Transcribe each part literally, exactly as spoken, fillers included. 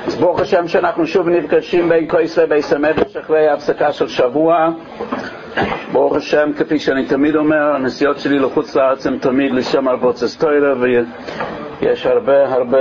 אז ברוך השם שאנחנו שוב נפגשים בין כויסרי בייס המדרש אחרי ההפסקה של שבוע. ברוך השם, כפי שאני תמיד אומר, הנסיעות שלי לחוץ לארץ הם תמיד לשם הרבוצס תוירה, ויש הרבה הרבה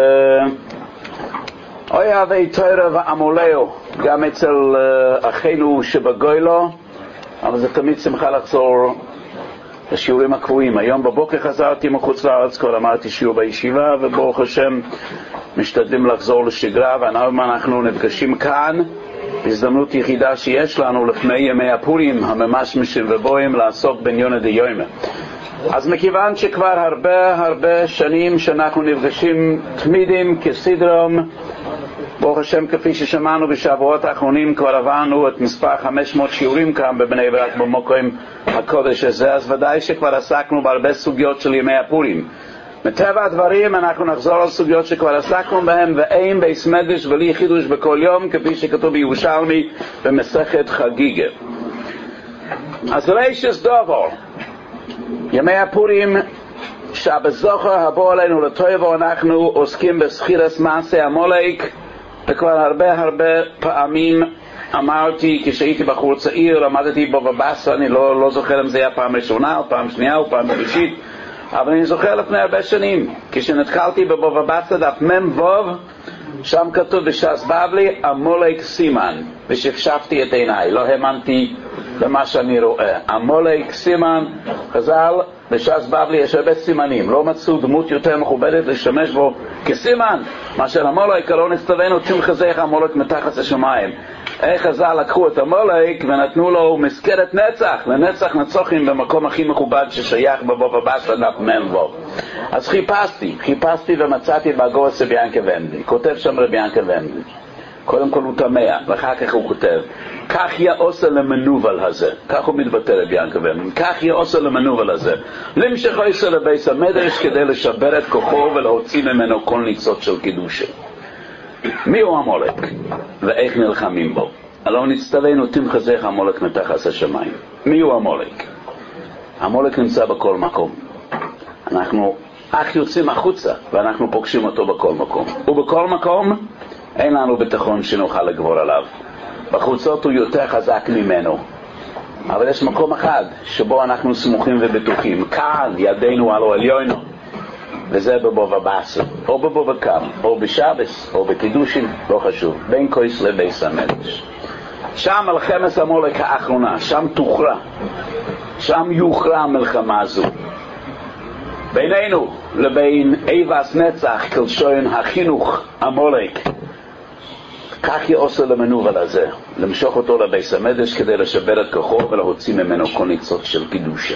אוי אהבי תוירה ועמולאו גם אצל uh, אחינו שבגוילו, אבל זה תמיד שמחה לחזור לשיעורים הקבועים. היום בבוקר חזרתי מחוץ לארץ, כבר אמרתי שיעור בישיבה, וברוך השם משתדלים לחזור לשגרה, והיום אנחנו נפגשים כאן בהזדמנות יחידה שיש לנו לפני ימי הפורים הממשמשים ובואים לעסוק בעניון הדיומא. אז מכיוון שכבר הרבה הרבה שנים שאנחנו נפגשים תמידים כסדרם, ברוך השם, כפי ששמענו בשבועות האחרונים, כבר עברנו את מספר חמש מאות שיעורים כאן בבני ברק במקום הקודש הזה, אז ודאי שכבר עסקנו בהרבה סוגיות של ימי הפורים. מטבע הדברים אנחנו נחזור על סוגיות שכבר עסקנו בהם, ואין בייס מדרש ולי חידוש בכל יום, כפי שכתוב בירושלמי במסכת חגיגה. אז רישס דובר, ימי הפורים שהבזוכר הבוא עלינו לטובו, אנחנו עוסקים בסחירס מעשה עמלק, וכבר הרבה הרבה פעמים אמרתי, כשהייתי בחור צעיר, למדתי בבא בסרה, אני לא, לא זוכר אם זה היה פעם ראשונה או פעם שנייה או פעם שלישית, אבל אני זוכר לפני הרבה שנים, כשנתקלתי בבבא בסרה דף מם ווב, שם כתוב בש"ס בבלי עמלק סימן, ושפשפתי את עיניי, לא האמנתי למה שאני רואה. עמלק סימן, חז"ל בש"ס בבלי יש הרבה סימנים, לא מצאו דמות יותר מכובדת לשמש בו כסימן מאשר עמלק. לא נצטווינו תמחזך עמלק מתחת השמיים. איך חז"ל לקחו את עמלק ונתנו לו מזכרת נצח, לנצח נצוחים במקום הכי מכובד ששייך בבבא בסרה דף מם ווב. אז חיפשתי, חיפשתי ומצאתי באגורס רבי ינקה ונדלי. כותב שם רבי ינקה ונדלי, קודם כל הוא תמה, ואחר כך הוא כותב, כך יעושה למנובל הזה, כך הוא מתבטא רבי ינקה ונדלי, כך יעושה למנובל הזה, למשך עושה לבייס המדרש כדי לשבר את כוחו ולהוציא ממנו כל ניצות של קידושה. מי הוא עמלק ואיך נלחמים בו? הלא נצטווינו תמחזך עמלק מתחת השמיים. מי הוא עמלק? עמלק נמצא בכל מקום. אנחנו אך יוצאים החוצה ואנחנו פוגשים אותו בכל מקום, ובכל מקום אין לנו ביטחון שנוכל לגבור עליו. בחוצות הוא יותר חזק ממנו, אבל יש מקום אחד שבו אנחנו סמוכים ובטוחים, כאן ידינו על עליונו, וזה בבבא בסרה או בבבא קמא או בשבס או בקידושין, לא חשוב, בין כויס לבייס המדרש. שם מלחמת עמלק האחרונה, שם תוכרע, שם יוכרע המלחמה הזו בינינו לבין איבס נצח, כלשון החינוך עמלק. כך יעושה למנובל הזה, למשוך אותו לבייס המדרש כדי לשבר את כוחו ולהוציא ממנו כל ניצות של קידושה.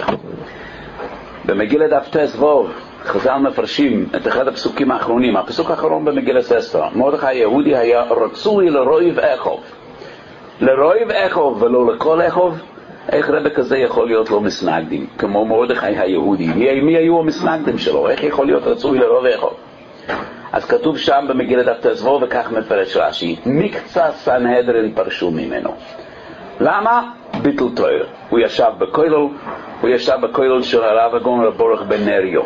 במגילה דף טס ווב חז"ל מפרשים את אחד הפסוקים האחרונים, הפסוק האחרון במגילת אסתר. מרדכי היהודי היה רצוי לרויב אחיו, לרויב אחיו ולא לכל אחיו. איך רבי כזה יכול להיות לא מסנגדים כמו מרדכי היהודי? מי, מי היו המסנגדים שלו? איך יכול להיות רצוי לרויב אחיו? אז כתוב שם במגילת דף טס ווב, וכך מפרש רש"י, מקצה סנהדרין פרשו ממנו. למה? ביטל תורה. הוא ישב בכולל, הוא ישב בכולל של הרב הגאון רב בורך בן נריו.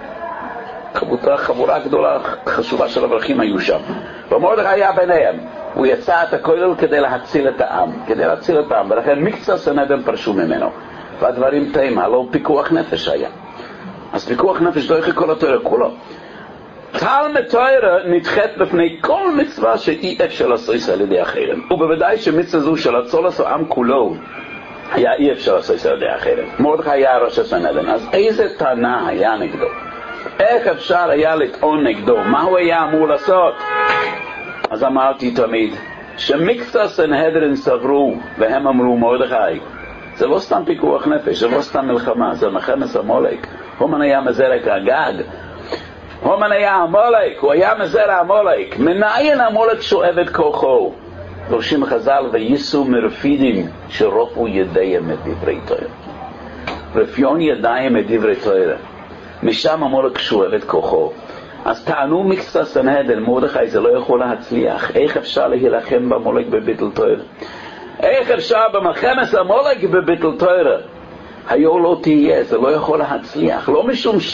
חבורה, חבורה גדולה חשובה של אברכים היו שם, ומרדכי היה ביניהם. הוא יצא את הכולל כדי להציל את העם, כדי להציל את העם, ולכן מקצה סנהדרין פרשו ממנו. והדברים תימה, לא פיקוח נפש היה. אז פיקוח נפש דוחה כל התורה כולו. תלמוד תורה נדחית בפני כל מצווה שאי אפשר לעשות על ידי אחרים, ובוודאי שמצווה זו של הצולס העם כולו היה אי אפשר לעשות על ידי אחרים. מרדכי היה ראש הסנהדרין, אז איזה טענה היה נגדו? איך אפשר היה לטעון נגדו? מה הוא היה אמור לעשות? אז אמרתי תמיד שמקצה סנהדרין סברו והם אמרו, מרדכי זה לא סתם פיקוח נפש, זה לא סתם מלחמה, זה מלחמת עמלק. הומן היה מזרק הגג, הומן היה עמלק, הוא היה מזרע עמלק. מנין עמלק שואב את כוחו? דורשים חז"ל, וייסו מרפידים שרופו ידיהם את דברי תורה. רפיון ידיים את דברי תורה, משם עמלק שואב את כוחו. אז טענו מקצה סנהדרין, מרדכי זה לא יכול להצליח. איך אפשר להילחם בעמלק בביטול תורה? איך אפשר במלחמת עמלק בביטול תורה? היו לא תהיה, זה לא יכול להצליח. לא משום ש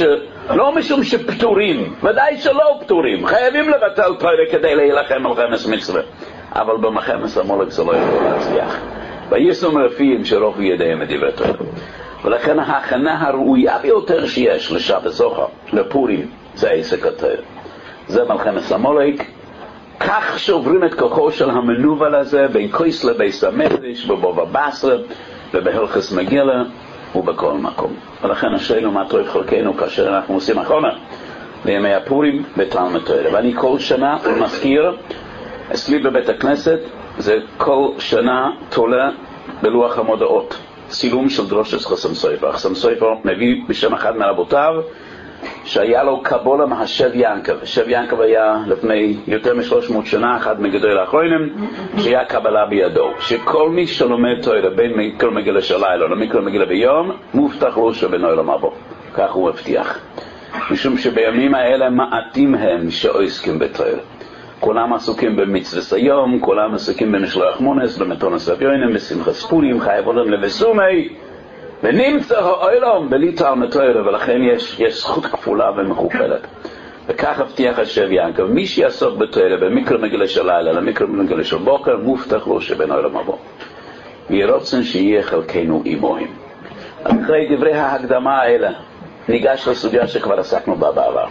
לא משום שפטורים, ודאי שלא פטורים, חייבים לבטל תורה כדי להילחם על חמש מצווה, אבל במחמס המולק זה לא יכול להצליח. ויישום רפיאים שרופו ידיהם מדברי תורה. ולכן ההכנה הראויה ביותר שיש לשבת זוכר, לפורים, זה עסק התורה. זה מלחמת המולק. כך שעוברים את כוחו של המנובל הזה בין כויס לבייס המקדש ובבא בסרה ובהלכס מגילה ובכל מקום. ולכן השאלה מה טוב חלקנו כאשר אנחנו עושים החומר לימי הפורים בתלמוד תורה. ואני כל שנה מזכיר, אצלי בבית הכנסת זה כל שנה תולה בלוח המודעות צילום של דרושת חסם סופר. חסם סופר מביא בשם אחד מרבותיו שהיה לו קבולה מהשב ינקב. שב ינקב היה לפני יותר משלוש מאות שנה אחד מגדולי האחרונים שהיה קבלה בידו, שכל מי שלומד תורה בין מיקרו מגילה של לילה למיקרו מגילה ביום מובטח לו שבנו אלו מבוא. כך הוא מבטיח, משום שבימים האלה מעטים הם שעוסקים בתורה. כולם עסוקים במצוות היום, כולם עסוקים במשלוח מונס, במתונס אביונים, בשמחת פורים, חייב עולם לבסומי, ונמצא העולם בלי תלמוד תורה, ולכן יש, יש זכות כפולה ומכופלת. וכך הבטיח השב ינקב, מי שיעסוק בתורה במיקרו מגילה של לילה למיקרו מגילה של בוקר, מובטח לו שבנו אלו מבוא. יהי רצון שיהיה חלקנו עמוהם. אחרי דברי ההקדמה האלה ניגש לסוגיה שכבר עסקנו בה בעבר.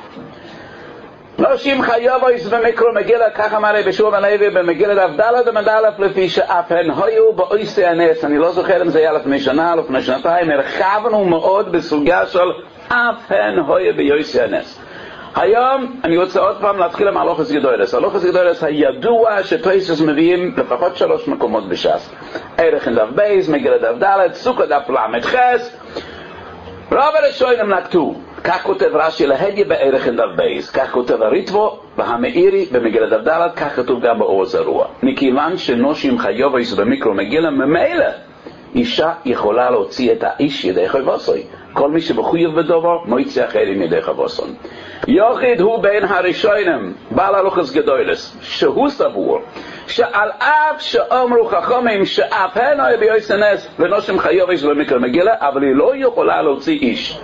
נושים חיובויס במיקרו מגילה, כך אמר בשוב הלוי במגילה דף ד' ומד' לפי שאף הן היו באויסי הנס. אני לא זוכר אם זה היה לפני שנה או לפני שנתיים, הרחבנו מאוד בסוגיה של אף הן היו באויסי הנס. היום אני רוצה עוד פעם להתחיל עם הלוכס גדולס. הלוכס גדולס הידוע שטויסס מביאים לפחות שלוש מקומות בש"ס. ערך דף בייס, מגילה דף ד', סוכה דף למד חס. רוב הראשונים נקטו, כך כותב רש"י להדיה בערך דף בייס, כך כותב הריטבו והמאירי במגילה דף ד', כך כתוב גם באור זרוע. מכיוון שנושים חיובויס במיקרו מגילה, ממילא אישה יכולה להוציא את האיש ידי חובוסוי. כל מי שבחויב בדבר מוציא אחרים ידי חובוסון. יוחיד הוא בין הראשונים בעל הלוכס גדולס, שהוא סבור שעל אף שאומרו חכמים שאף הן היו באויסי הנס ונושים חיובויס במיקרו מגילה, אבל היא לא יכולה להוציא איש.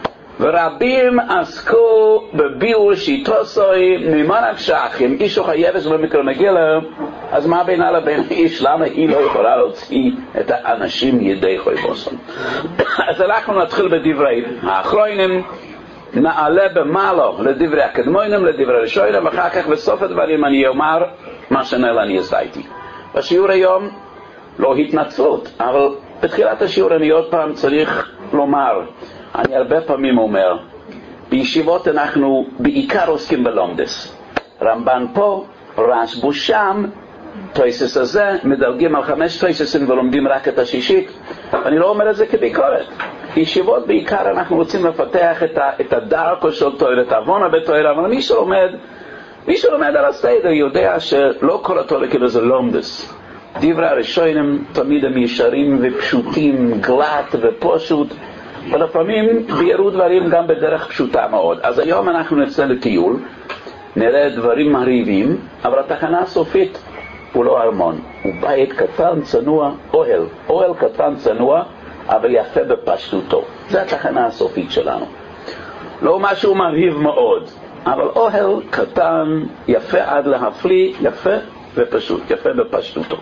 ורבים עסקו בביאור שיטוסוי ממה נפשך, אם אישו חייבס במיקרו מגילה, אז מה בינה לבין איש? למה היא לא יכולה להוציא את האנשים ידי חובוסון? אז אנחנו נתחיל בדברי האחרונים, נעלה במעלו לדברי הקדמונים, לדברי ראשונים, ואחר כך בסוף הדברים אני אומר מה שנאלה אני עשיתי. בשיעור היום לא התנצלות, אבל בתחילת השיעור אני עוד פעם צריך לומר, אני הרבה פעמים אומר, בישיבות אנחנו בעיקר עוסקים בלומדס. רמב"ן פה, רשב"י שם, תויסס הזה, מדלגים על חמש תויססים ולומדים רק את השישית. אני לא אומר את זה כביקורת. בישיבות בעיקר אנחנו רוצים לפתח את, ה, את הדרכו של תורה, את העוונה בתורה, אבל מי שלומד, מי שלומד על הסדר יודע שלא כל התורה כאילו זה לומדס. דברי הראשונים תמיד הם ישרים ופשוטים, גלת ופשוט, ולפעמים ביארו דברים גם בדרך פשוטה מאוד. אז היום אנחנו נצא לטיול, נראה דברים מרהיבים, אבל התחנה הסופית הוא לא ארמון, הוא בית קטן צנוע, אוהל, אוהל קטן צנוע, אבל יפה בפשטותו. זה התחנה הסופית שלנו. לא משהו מרהיב מאוד, אבל אוהל קטן, יפה עד להפליא, יפה ופשוט, יפה בפשטותו.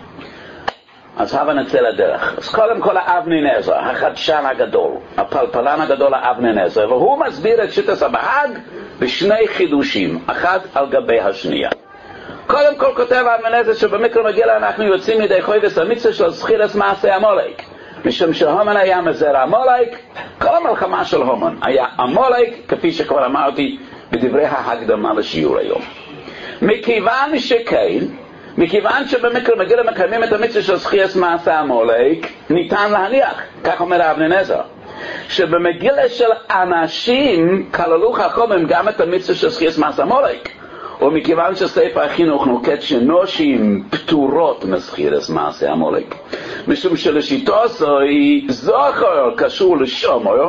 אז הבה נצא לדרך. אז קודם כל האבני נזר, החדשן הגדול, הפלפלן הגדול האבני נזר, והוא מסביר את שיטת הבהג בשני חידושים, אחד על גבי השנייה. קודם כל כותב האבני נזר שבמיקרו מגילה אנחנו יוצאים מידי חויבס המצווה של זכירת מעשה עמלק. משום שהומן היה מזרע עמלק, כל המלחמה של הומן היה עמלק, כפי שכבר אמרתי בדברי ההקדמה לשיעור היום. מכיוון שכן, מכיוון שבמיקרו מגילה מקיימים את המצווה של זכירת מעשה עמלק, ניתן להניח, כך אומר האבני נזר, שבמגילה של אנשים כללו חכמים גם את המצווה של זכירת מעשה עמלק. ומכיוון שספר החינוך נוקט שנושים פטורות מזכירת מעשה עמלק, משום שלשיטו זוהי זוכר קשור לשומר,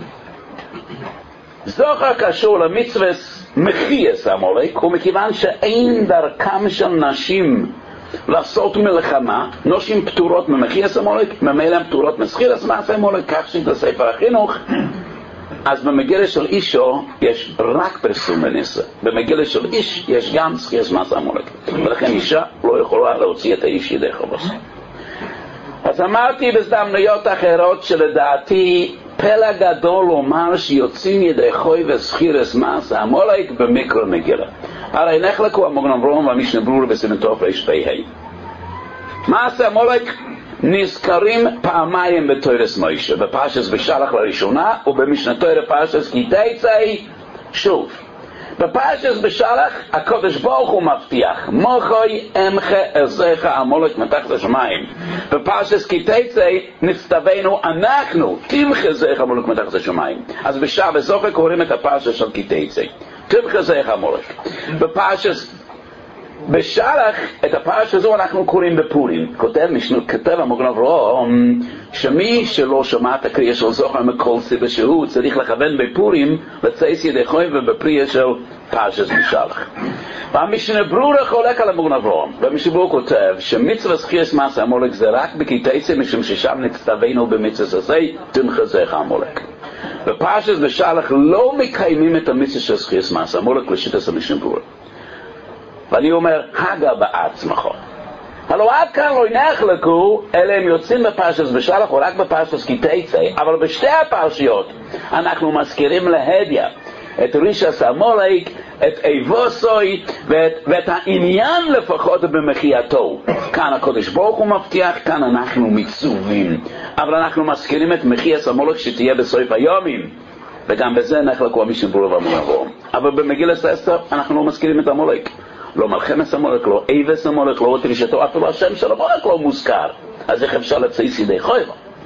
זוכר קשור למצוות מחיית עמלק, ומכיוון שאין דרכם של נשים לעשות מלחמה, נושים פטורות ממחיית עמלק, ממילא פטורות מזכירת מעשה עמלק, כך שספר החינוך אז במגילה של אישו יש רק פרסום בניסה. במגילה של איש יש גם זכירת מס עמלק. ולכן אישה לא יכולה להוציא את האיש ידי חובו. אז אמרתי בהזדמנויות אחרות שלדעתי פלא גדול לומר שיוצאים ידי חוי וזכירת מס עמלק במקרא מגילה. הרי נחלקו המגן אברהם והמשנה ברורה בסימן תוף רפ"ה. מס עמלק נזכרים פעמיים בתורת מוישה, בפרשת בשלח לראשונה ובמשנה תורה פרשת כי תצא שוב. בפרשת בשלח הקדוש ברוך הוא מבטיח מוחי אמחה עזיך עמלק מתחת השמיים. בפרשת כי תצא נצטווינו אנחנו תמחה עזיך עמלק מתחת השמיים. אז בשעה וזוכר קוראים את הפרשת של כי תצא תמחה עזיך עמלק. בפרשת בשלח את הפרשה הזו אנחנו קוראים בפורים. כותב משנה, כתב המגן אברהם שמי שלא שמע את הקריאה של זוכר מכל סיבה שהוא צריך לכוון בפורים לצייס ידי חוי ובפרייה של פרשת בשלח. והמשנה ברורה חולק על המגן אברהם, והמשנה ברורה כותב שמצווה זכירת מס עמלק זה רק כי תצא משום ששם נצטווינו במצווה הזה תמחה עזיך עמלק. בפרשת בשלח לא מקיימים את המצווה של זכירת מס עמלק לשיטת המשנה ברורה. ואני אומר, הגה בעצמך. הלוא עד כאן לא נחלקו, אלה הם יוצאים בפרשת בשלח או רק בפרשת כי תצא, אבל בשתי הפרשיות אנחנו מזכירים להדיא את רישס עמלק, את איבוסוי ואת, ואת העניין לפחות במחייתו. כאן הקדוש ברוך הוא מבטיח, כאן אנחנו מצווים, אבל אנחנו מזכירים את מחיית עמלק שתהיה בסוף היומים, וגם בזה נחלקו המשנה ברורה והמגן אברהם. אבל במגילת אסתר אנחנו לא מזכירים את עמלק. לא מלחמת עמלק, לא איבס עמלק, לא תרישתו, אפילו השם של עמלק לא מוזכר. אז איך אפשר לצייס ידי חוי?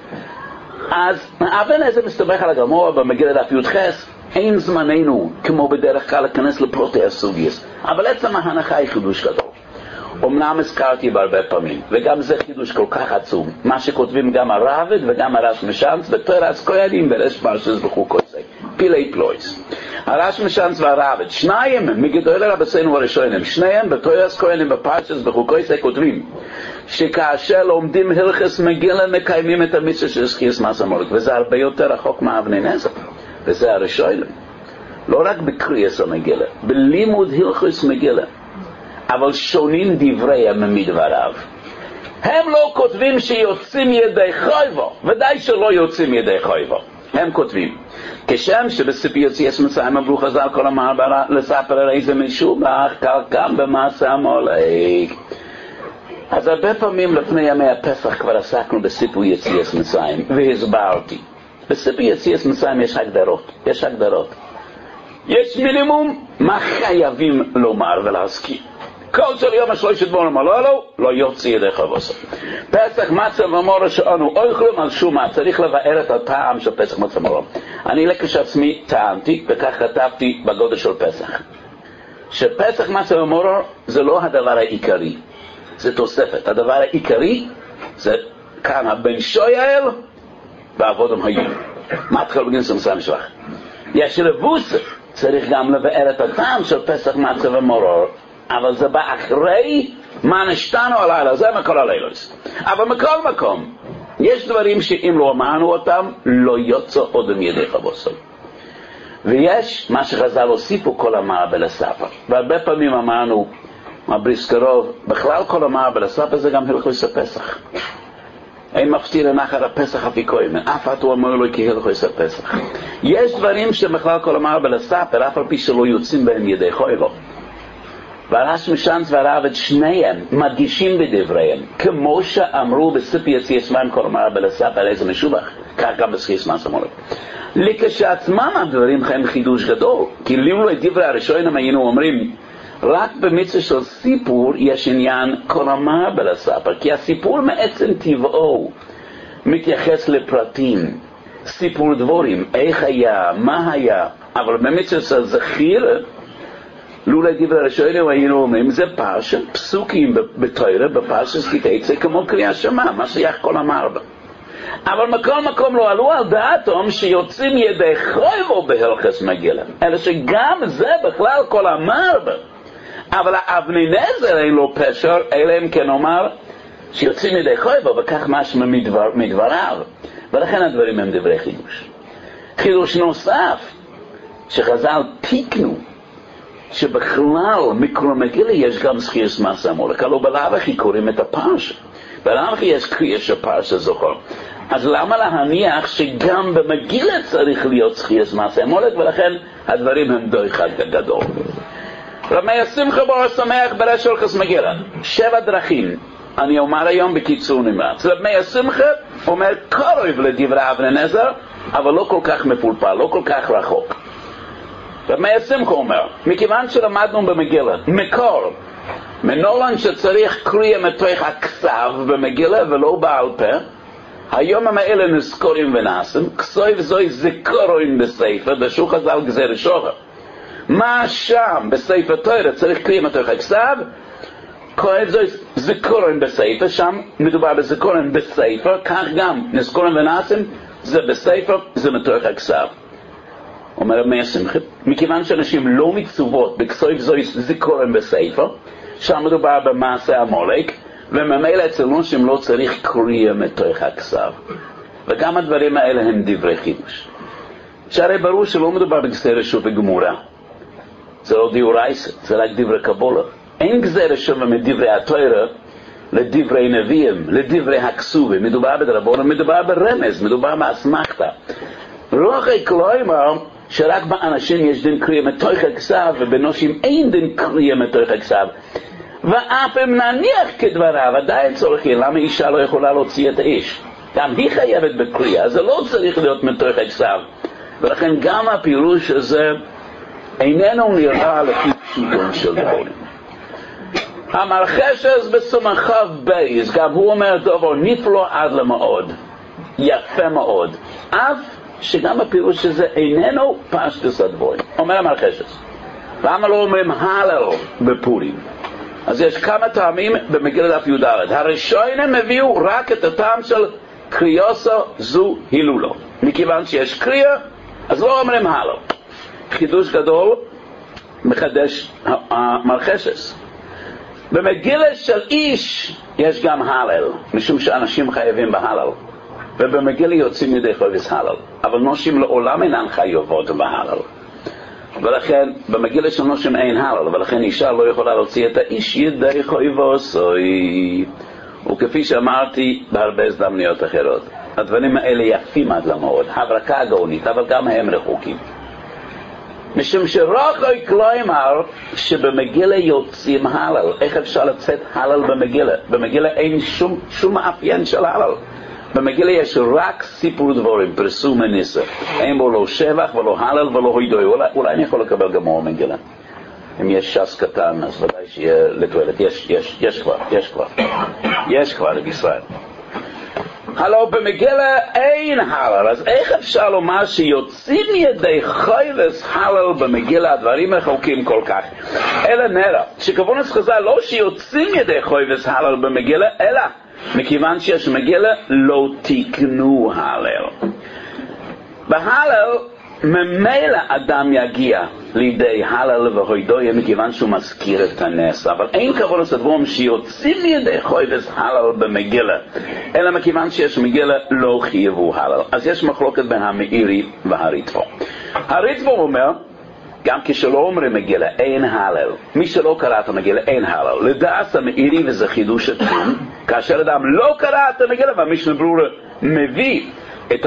אז אבל איזה מסתבך על הגמרא במגילת דף י"ח, אין זמננו כמו בדרך כלל להיכנס לפרוטי הסוגיות, אבל עצם ההנחה היא חידוש גדול. אמנם הזכרתי בהרבה פעמים, וגם זה חידוש כל כך עצום, מה שכותבים גם הרב"ד וגם הרש משאנץ בתורת כהנים ברש פרשת בחוקותיי, פילי פלויס. הרש משאנץ והרב"ד, שניים מגדולי רבותינו הראשונים, שניהם בתורת כהנים בפרשת בחוקותיי כותבים שכאשר לומדים הלכות מגילה מקיימים את המצווה של זכירת מס עמלק, וזה הרבה יותר רחוק מאבני נזר, וזה הראשונים. לא רק בקריאת המגילה, בלימוד הלכות מגילה. אבל שונים דבריהם מדבריו. הם לא כותבים שיוצאים ידי חויבו, ודאי שלא יוצאים ידי חויבו. הם כותבים, כשם שבספר יציאת מצרים אמרו חז"ל כל המעברה לספר על איזה משובח, כך גם במס עמלק. אז הרבה פעמים לפני ימי הפסח כבר עסקנו בספר יציאת מצרים, והסברתי. בספר יציאת מצרים יש הגדרות, יש הגדרות. יש מינימום מה חייבים לומר ולהזכיר. כל של יום השלושת דברים הללו לא יוצא ידי חובו. פסח מצה ומורה שאנו אוכלים על שומה, צריך לבאר את הטעם של פסח מצה ומורה. אני לכשעצמי טעמתי וכך כתבתי בגודל של פסח, שפסח מצה ומורה זה לא הדבר העיקרי, זה תוספת. הדבר העיקרי זה כאן הבן שויאל בעבודם היו מתחיל בגין סמסה משלח. יש לבוס, צריך גם לבאר את הטעם של פסח מצה ומורה, אבל זה בא אחרי מה נשתנו הלילה, זה מכל הלילה. אבל מכל מקום, יש דברים שאם לא אמרנו אותם, לא יוצא עוד מידי חבוסו. ויש מה שחז"ל הוסיפו כל המערבל הספר. והרבה פעמים אמרנו, הבריסקרוב, בכלל כל המערבל הספר זה גם הלכות הפסח. אין מפתיר לנחר הפסח אפיקוים, אף אחד הוא אומר לו כי הלכות הפסח. יש דברים שבכלל כל המערבל הספר, אף על פי שלא יוצאים בהם ידי חויבו. והרש משאנץ והרב"ד שניהם מדגישים בדבריהם, כמו שאמרו בספר יציאת מצרים כל המערבל הספר איזה משובח, כך גם בזכירת מס עמלק. לכשעצמם הדברים הם חידוש גדול, כי לו את דברי הראשונים היינו אומרים, רק במצווה של סיפור יש עניין כל המערבל הספר, כי הסיפור מעצם טבעו מתייחס לפרטים, סיפור דבורים, איך היה, מה היה, אבל במצווה של זכיר, לו לדבר הראשונים היינו אומרים, זה פרשה, פסוקים בתורה, בפרשה כי תצא כמו קריאה שמע, מה שייך כל המערבל. אבל מכל מקום לא עלו על דעתם שיוצאים ידי חויבו בהלכות מגילה, אלא שגם זה בכלל כל המערבל. אבל האבני נזר אין לו פשר, אלא אם כן אומר שיוצאים ידי חויבו, וכך משמע מדבר, מדבריו. ולכן הדברים הם דברי חידוש. חידוש נוסף, שחז"ל תיקנו, שבכלל מקרא מגילה יש גם זכירת מעשה עמלק, הלוא בלאו הכי קוראים את הפרשה, בלאו הכי יש קריאה של פרשת זכור. אז למה להניח שגם במגילה צריך להיות זכירת מעשה עמלק, ולכן הדברים הם די חד גדול. רב מאיר שמחה בר שמח ברש הלכות מגילה, שבע דרכים, אני אומר היום בקיצור נמרץ. רב מאיר שמחה אומר קרוב לדברי אבן עזרא, אבל לא כל כך מפולפל, לא כל כך רחוק. רב מאיר שמחה אומר, מכיוון שלמדנו במגילה, מקור, מנולן שצריך קריאה מתוך הכתב במגילה ולא בעל פה, היום הם האלה נזכורים ונעשים, כסויב זוי זכורים בספר, דשו חז"ל גזיר שוחר. מה שם בספר תורה צריך קריאה מתוך הכתב, כואב זוי זכורים בספר, שם מדובר בזכורים בספר, כך גם נזכורים ונעשים, זה בספר, זה מתוך הכתב. אומר רב מאיר שמחה, מכיוון שאנשים לא מצוות בכסויב זוי זכורים בספר, שם מדובר במעשה עמלק, וממילא אצל אנשים לא צריך קריאה מתוך הכתב. וגם הדברים האלה הם דברי חידוש. שהרי ברור שלא מדובר בגזירה רשות וגמורה. זה לא דאורייתא, זה רק דברי קבלה. אין גזירה רשות מדברי התורה לדברי נביאים, לדברי הכסובים. מדובר בדרבנן, מדובר ברמז, מדובר באסמכתא. רוחק לא אומר שרק באנשים יש דין קריאה מתוך הכתב, ובנשים אין דין קריאה מתוך הכתב. ואף אם נניח כדבריו, עדיין צורך יהיה, למה אישה לא יכולה להוציא את האיש? גם היא חייבת בקריאה, זה לא צריך להיות מתוך הכתב. ולכן גם הפירוש הזה איננו נראה לפי פשוטו של דברים. המרחשס בסמ"ך בייס, גם הוא אומר דבר נפלא עד למאוד, יפה מאוד, אף שגם הפירוש הזה איננו פשטוס הדברים. אומר המרחשס, למה לא אומרים הלל בפורים? אז יש כמה טעמים במגילת דף י"ד. הראשונים הביאו רק את הטעם של קריאוסו זו הילולו. מכיוון שיש קריאה, אז לא אומרים הלל. חידוש גדול מחדש המרחשס. במגילה של איש יש גם הלל, משום שאנשים חייבים בהלל. ובמגילה יוצאים ידי חובת הלל. אבל נשים לעולם אינן חייבות בהלל. ולכן במגילה של נשים אין הלל, ולכן אישה לא יכולה להוציא את האיש ידי חויבוסוי. וכפי שאמרתי בהרבה הזדמנויות אחרות, הדברים האלה יפים עד למאוד, הברקה הגאונית, אבל גם הם רחוקים. משום שרחוק לא אמר שבמגילה יוצאים הלל. איך אפשר לצאת הלל במגילה? במגילה אין שום, שום מאפיין של הלל. במגילה יש רק סיפור דבורים, פרסום וניסה. אין בו לא שבח ולא הלל ולא הוידוי. אולי, אולי אני יכול לקבל גמור מגילה. אם יש ש"ס קטן, אז ודאי שיהיה לתועלת. יש, יש, יש כבר, יש כבר. יש כבר בישראל. הלא במגילה אין הלל, אז איך אפשר לומר שיוצאים ידי חויבס הלל במגילה? הדברים רחוקים כל כך. אלא נראה, שכוונס חז"ל לא שיוצאים ידי חויבס הלל במגילה, אלא מכיוון שיש מגילה לא תיקנו הלל. בהלל ממילא אדם יגיע לידי הלל והוידויה מכיוון שהוא מזכיר את הנס, אבל אין כוונת הדברים שיוצאים לידי חויבס הלל במגילה, אלא מכיוון שיש מגילה לא חייבו הלל. אז יש מחלוקת בין המאירי והריטב"א. הריטב"א אומר גם כשלא אומרים מגילה אין הלל, מי שלא קרא את המגילה אין הלל. לדעת המאירי, וזה חידוש עצום, כאשר אדם לא קרא את המגילה והמשנה ברורה מביא את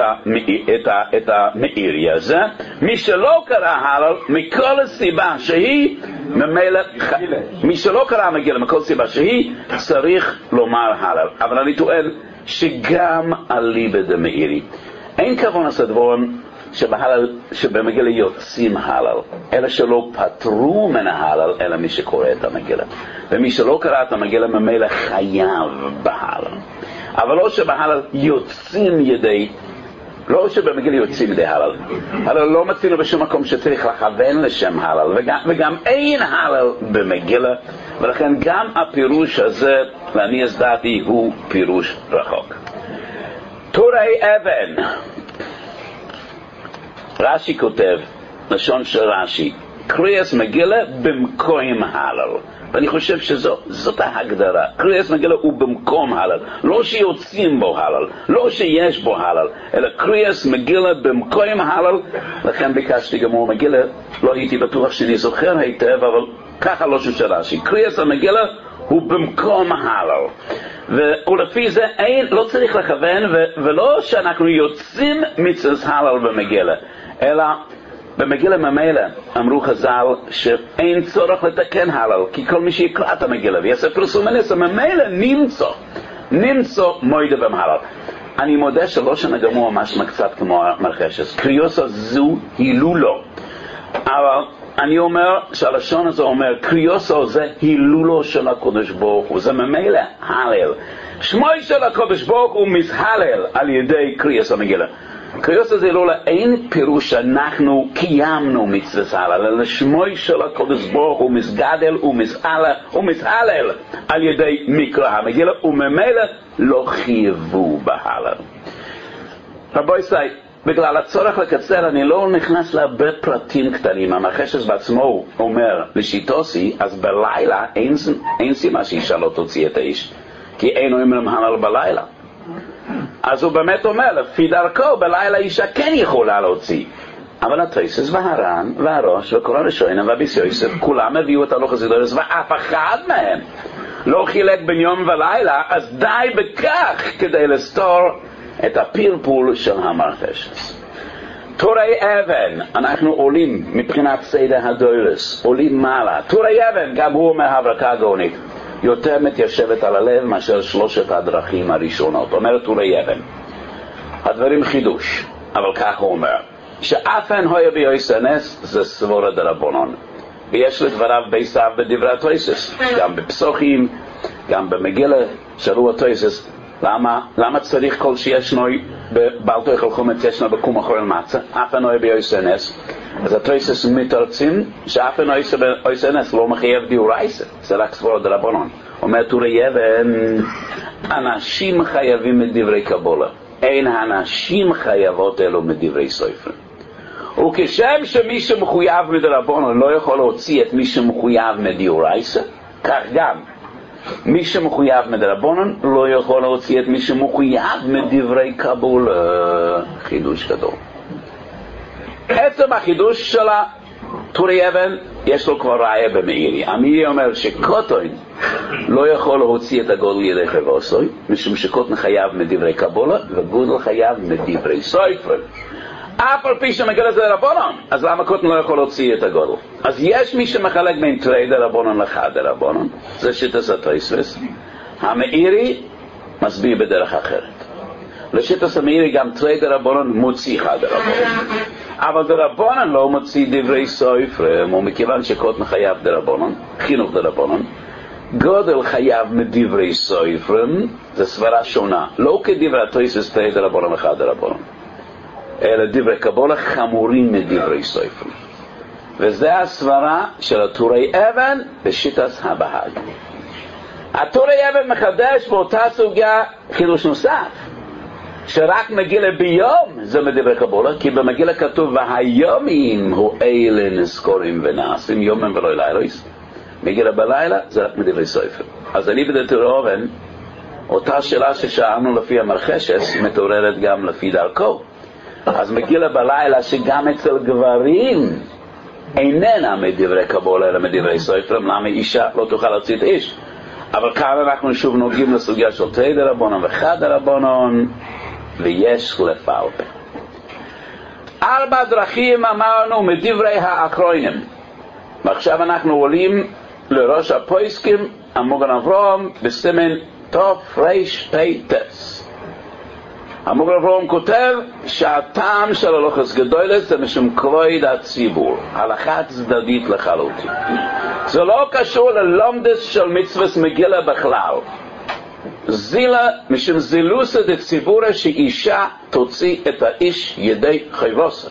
המאירי הזה, מי שלא קרא הלל מכל הסיבה שהיא ממילא, מי שלא קרא מגילה מכל סיבה שהיא צריך לומר הלל. אבל אני טוען שגם אליבא דמאירי אין כוונת הדברים שבהלל, שבמגילה יוצאים הלל, אלא שלא פטרו מן ההלל, אלא מי שקורא את המגילה. ומי שלא קרא את המגילה ממילא חייב בהלל. אבל לא שבהלל יוצאים ידי, לא שבמגילה יוצאים ידי הלל. הלל לא מצינו בשום מקום שצריך לכוון לשם הלל, וגם, וגם אין הלל במגילה, ולכן גם הפירוש הזה, ואני הסדעתי, הוא פירוש רחוק. תורי אבן, רש"י כותב, לשון של רש"י, קריאת מגילה במקום הלל. ואני חושב שזאת ההגדרה. קריאס מגילה הוא במקום הלל, לא שיוצאים בו הלל, לא שיש בו הלל, אלא קריאס מגילה במקום הלל. לכן ביקשתי גמור מגילה, לא הייתי בטוח שאני זוכר היטב, אבל ככה לא שושלה, שקריאס המגילה הוא במקום הלל. ולפי זה אין, לא צריך לכוון, ו- ולא שאנחנו יוצאים מצוות הלל במגילה, אלא במגילה ממילא אמרו חז"ל שאין צורך לתקן הלל, כי כל מי שיקרא את המגילה ויעשה פרסום מניסה ממילא נמצא נמצא מוידה במהלל. אני מודה שלא שנגמור ממש קצת כמו מרחשס, קריוסה זו הילולו, אבל אני אומר שהלשון הזה אומר קריוסה זה הילולו של הקודש ברוך הוא, זה ממילא הלל. שמוי של הקודש ברוך הוא מתהלל על ידי קריאס המגילה. קריאס הזה לא אין פירוש שאנחנו קיימנו מצוות הלל, אלא שמוי של הקודש ברוך הוא מסגדל ומתהלל על ידי מקרא המגילה, וממילא לא חייבו בהלל. רבוי סי, בגלל הצורך לקצר אני לא נכנס להרבה פרטים קטנים. המרחשס בעצמו אומר לשיטוסי, אז בלילה אין, אין סימה שאישה לא תוציא את האיש, כי אין אומרים הלל בלילה. אז הוא באמת אומר, לפי דרכו בלילה אישה כן יכולה להוציא. אבל התוספות והר"ן והראש וכל הראשונים והביס יוסף כולם הביאו את הלוך הזידורס, ואף אחד מהם לא חילק בין יום ולילה, אז די בכך כדי לסתור את הפלפול של המרחשס. תורי אבן, אנחנו עולים מבחינת סדר הדורס, עולים מעלה. תורי אבן, גם הוא אומר הברקה הגאונית, יותר מתיישבת על הלב מאשר שלושת הדרכים הראשונות. אומר תורי אבן, הדברים חידוש, אבל כך הוא אומר, שאפן הויה ביוסנס זה סבורה דרבנן, ויש לדבריו ביסף בדברי התוספות, גם בפסוחים, גם במגילה. שאלו התוספות, למה, למה צריך כל שישנו בעל תוכל חומץ ישנו בקום אחר מצה, אפן הויה ביוסנס? אז התוספות מתרצים שאפן הויה ביוסנס לא מחייב דיורייסה, זה רק סבורה דרבנן. אומר תורי אבן, אנשים חייבים מדברי קבולה, אין האנשים חייבות אלו מדברי סופר. וכשם שמי שמחויב מדרבנן לא יכול להוציא את מי שמחויב מדיורייסה, כך גם מי שמחויב מדרבנן לא יכול להוציא את מי שמחויב מדברי קבולה. חידוש גדול. עצם החידוש של תורי אבן יש לו כבר ראיה במאירי. המאירי אומר שקוטון לא יכול להוציא את הגודל ידי חבוסוי, משום שקוטון חייב מדברי קבולה וגודל חייב מדברי סופר. אף על פי שמגיע לזה דרבנן, אז למה קוטון לא יכול להוציא את הגודל? אז יש מי שמחלק בין תרי דרבנן לחד דרבנן, זה שיטת התוספות. המאירי מסביר בדרך אחרת. לשיטת המאירי גם תרי דרבנן מוציא חד דרבנן, אבל דרבנן לא מוציא דברי סופר, ומכיוון שקוטון חייב דרבנן, חינוך דרבנן, גודל חייב מדברי סופר, זה סברה שונה, לא כדברי התוספות תרי דרבנן לחד דרבנן, אלא דברי קבולה חמורים מדברי סופר. וזה הסברה של התורי אבן בשיטת הבהאי. התורי אבן מחדש באותה סוגיה חידוש נוסף, שרק מגילה ביום זה מדברי קבולה, כי במגילה כתוב והיומים הוא אלה נזכורים ונעשים יומם ולא לילויס. מגילה בלילה זה רק מדברי סופר. אז אני בתורי אבן, אותה שאלה ששאלנו לפי המרחשס מתעוררת גם לפי דרכו. אז מגילה בלילה שגם אצל גברים איננה מדברי קבולה אלא מדברי סופר, למה אישה לא תוכל להוציא את איש. אבל כאן אנחנו שוב נוגעים לסוגיה של תרי דרבנן וחד דרבנן, ויש לפלפל. ארבע דרכים אמרנו מדברי האחרונים, ועכשיו אנחנו עולים לראש הפויסקים המוגן אברהם בסימן תוף ריש פי טס. המוגן אברהם כותב שהטעם של הלוחס גדולת זה משום כבוד הציבור, הלכה צדדית לחלוטין. זה לא קשור ללומדס של מצוות מגילה בכלל. זילה משום זילוסה דציבורה שאישה תוציא את האיש ידי חייבוסה.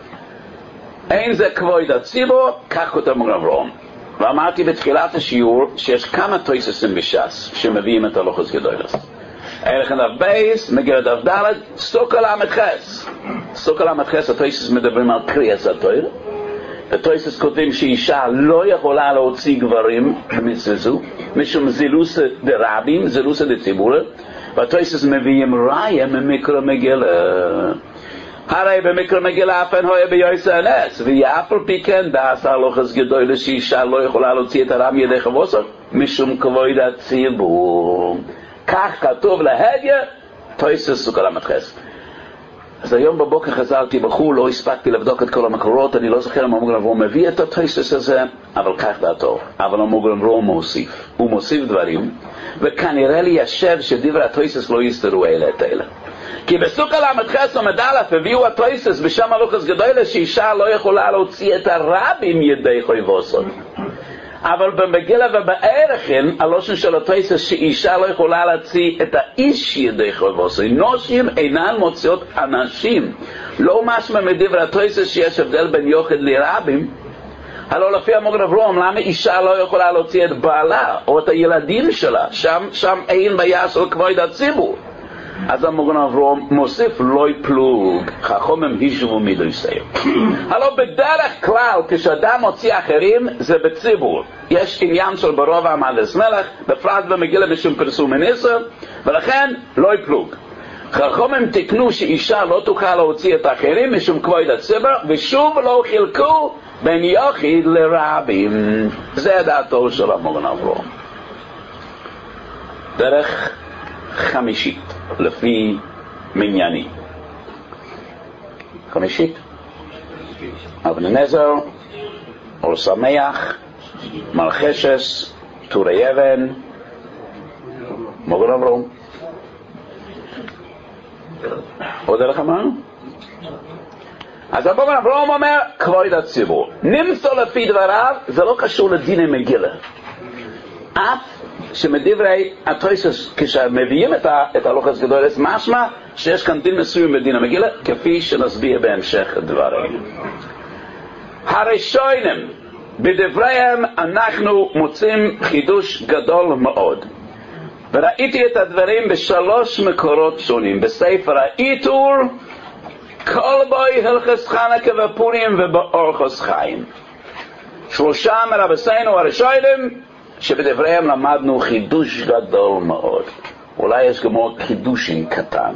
אין זה כבוד הציבור, כך כותב המוגן אברהם. ואמרתי בתחילת השיעור שיש כמה תוספות בש"ס שמביאים את הלוחס גדולת. ערך דף בייס, מגיע דף ד', סוכה למד חס. סוכה למד חס, התוספות מדברים על קריאת התורה. התויסס כותבים שאישה לא יכולה להוציא גברים במצווה זו, משום זילוס דרבים, זילוס דציבור, והתויסס מביאים ראיה ממקרא מגילה. הרי במקרא מגילה אף אין הויה ביועסה הנס, ואף על פי כן דעשה הלוכס גדול שאישה לא יכולה להוציא את הרם ידי חבוסר, משום כבוד הציבור. כך כתוב להדיה, תויסס סוכה למתחס. אז היום בבוקר חזרתי בחור, לא הספקתי לבדוק את כל המקורות, אני לא זוכר אם המוגרם רום מביא את התויסס הזה, אבל כך דעתו. אבל המוגרם רום מוסיף, הוא מוסיף דברים, וכנראה לי ישב שדברי התויסס לא יסתרו אלה את אלה. כי בסוכה למתחס עמוד א' הביאו התויסס בשם הלוכס גדול שאישה לא יכולה להוציא את הרבים ידי חויבוסות. אבל במגילה ובערכן, הלושן של התויסס שאישה לא יכולה להוציא את האיש ידי חויבוסות. נשים אינן מוציאות אנשים. לא משמע מדברי התויסס שיש הבדל בין יוחד לרבים. הלא לפי המוגרם רום, למה אישה לא יכולה להוציא את בעלה או את הילדים שלה? שם, שם אין בעיה של כבוד הציבור. אז המוגרם רום מוסיף לא פלוג, חכמים הישבו מדויסי. הלא בדרך כלל כשאדם מוציא אחרים זה בציבור. יש עניין של ברוב המלס מלך, בפרט במגילה משום פרסום מניסר, ולכן לא פלוג. חכמים תקנו שאישה לא תוכל להוציא את האחרים משום כבוד הציבור, ושוב לא חילקו בין יחיד לרבים. זה דעתו של המוגרם רום. דרך חמישית, לפי מנייני. חמישית, אבן נזר, אור שמח, מלחשס, טורי אבן, מוגרם רום. עוד דרך אמרנו? אז המוגרם רום אומר, כבוד הציבור. נמצא לפי דבריו, זה לא קשור לדיני מגילה. אף שמדברי התויסס, כשמביאים את, ה, את הלוכס גדולס, משמע שיש כאן דין מסוים בדין המגילה, כפי שנסביר בהמשך דברים. הראשונים, בדבריהם אנחנו מוצאים חידוש גדול מאוד. וראיתי את הדברים בשלוש מקורות שונים. בספר האיתור, כל בוי הלכס חנוכה ופורים ובאורחוס חיים. שלושה מרבסינו הראשונים, שבדבריהם למדנו חידוש גדול מאוד. אולי יש כמו חידושים קטן.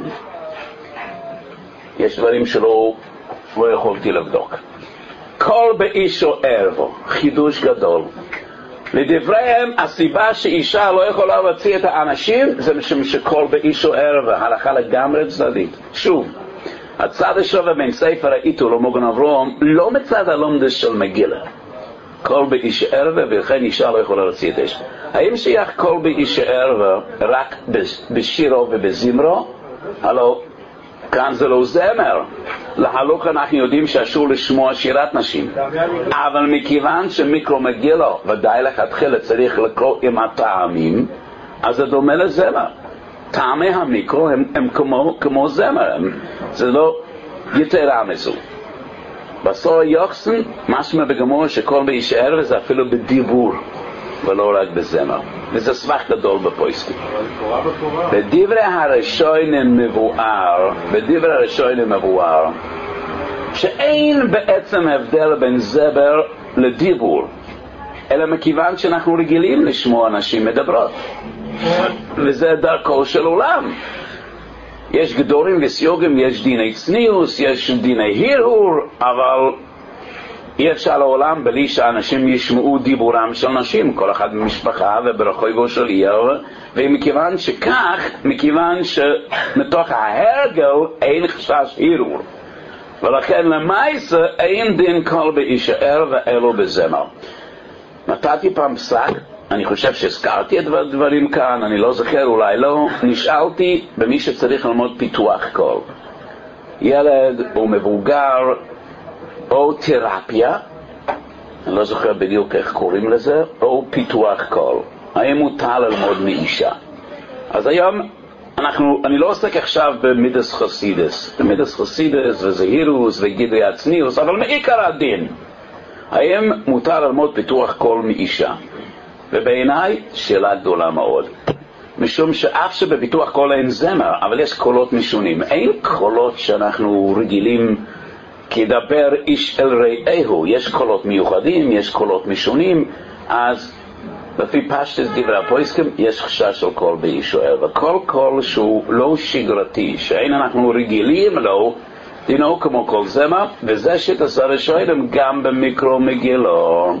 יש דברים שלא לא יכולתי לבדוק. כל באישו ערבו, חידוש גדול. לדבריהם, הסיבה שאישה לא יכולה להוציא את האנשים, זה משום שכל באישו ערבו, הלכה לגמרי צדדית. שוב, הצד השווה בין ספר האיתור למוגרם רום, לא מצד הלומדס של מגילה. כל באיש ערבה, ולכן אישה לא יכולה להוציא את אש. האם שייך כל באיש ערבה רק בשירו ובזמרו? הלא, כאן זה לא זמר. להלוך אנחנו יודעים שאסור לשמוע שירת נשים. אבל מכיוון שמיקרו מגילו, ודאי לכתחילה צריך לקרוא עם הטעמים, אז זה דומה לזמר. טעמי המיקרו הם, הם כמו, כמו זמר. הם, זה לא יתרה מזו. בסור יוחסן, משמע בגמור שכל באיש ערב זה אפילו בדיבור ולא רק בזמר, וזה סבך גדול בפויסקים. בדברי הראשונים מבואר, בדברי הראשונים מבואר שאין בעצם הבדל בין זבר לדיבור, אלא מכיוון שאנחנו רגילים לשמוע אנשים מדברות, וזה דרכו של עולם. יש גדורים וסיוגים, יש דיני צניוס, יש דיני הרהור, אבל אי אפשר לעולם בלי שאנשים ישמעו דיבורם של נשים, כל אחד במשפחה וברחובו של עיר, ומכיוון שכך, מכיוון שמתוך ההרגל אין חשש הרהור, ולכן למעשה אין דין כל בהישאר ואלו בזמר. נתתי פעם פסק, אני חושב שהזכרתי את הדברים כאן, אני לא זוכר, אולי לא, נשאלתי במי שצריך ללמוד פיתוח קול. ילד או מבוגר או תרפיה, אני לא זוכר בדיוק איך קוראים לזה, או פיתוח קול. האם מותר ללמוד מאישה? אז היום אנחנו, אני לא עוסק עכשיו במידס חסידס, במידס חסידס וזהירוס וגידרי הצניוס, אבל מעיקר הדין. האם מותר ללמוד פיתוח קול מאישה? ובעיניי שאלה גדולה מאוד, משום שאף שבביטוח קול אין זמר, אבל יש קולות משונים. אין קולות שאנחנו רגילים כי דבר איש אל רעהו, יש קולות מיוחדים, יש קולות משונים, אז לפי פשטס דברי הפוסקים יש חשש של קול בישועאל, וכל קול שהוא לא שגרתי, שאין אנחנו רגילים לו, דינו כמו קול זמר, וזה שתעשה ראשונים גם במיקרו מגילו.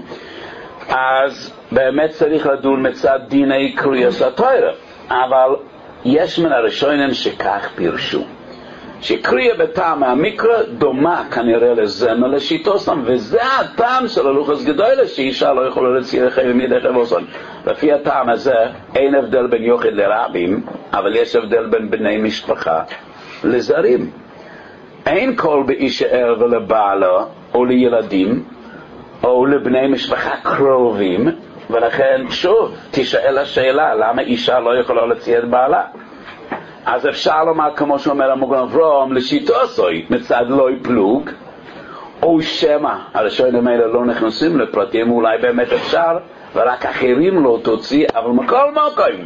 אז באמת צריך לדון מצד דיני קריאת התורה, אבל יש מן הראשונים שכך פירשו, שקריאה בטעם המקרא דומה כנראה לזמר לשיטוסם, וזה הטעם של הלוחס גדולה שאישה לא יכולה להציע לחיים מידי חבוסון. לפי הטעם הזה אין הבדל בין יוחד לרבים, אבל יש הבדל בין בני משפחה לזרים. אין קול בישעאל ולבעלה או לילדים או לבני משפחה קרובים, ולכן שוב תשאל השאלה למה אישה לא יכולה להציע את בעלה. אז אפשר לומר כמו שאומר המוגן אברהם לשיטוסוי מצד לא יפלוג, או שמא הראשונים האלה לא נכנסים לפרטים, אולי באמת אפשר ורק אחרים לא תוציא, אבל מכל מקום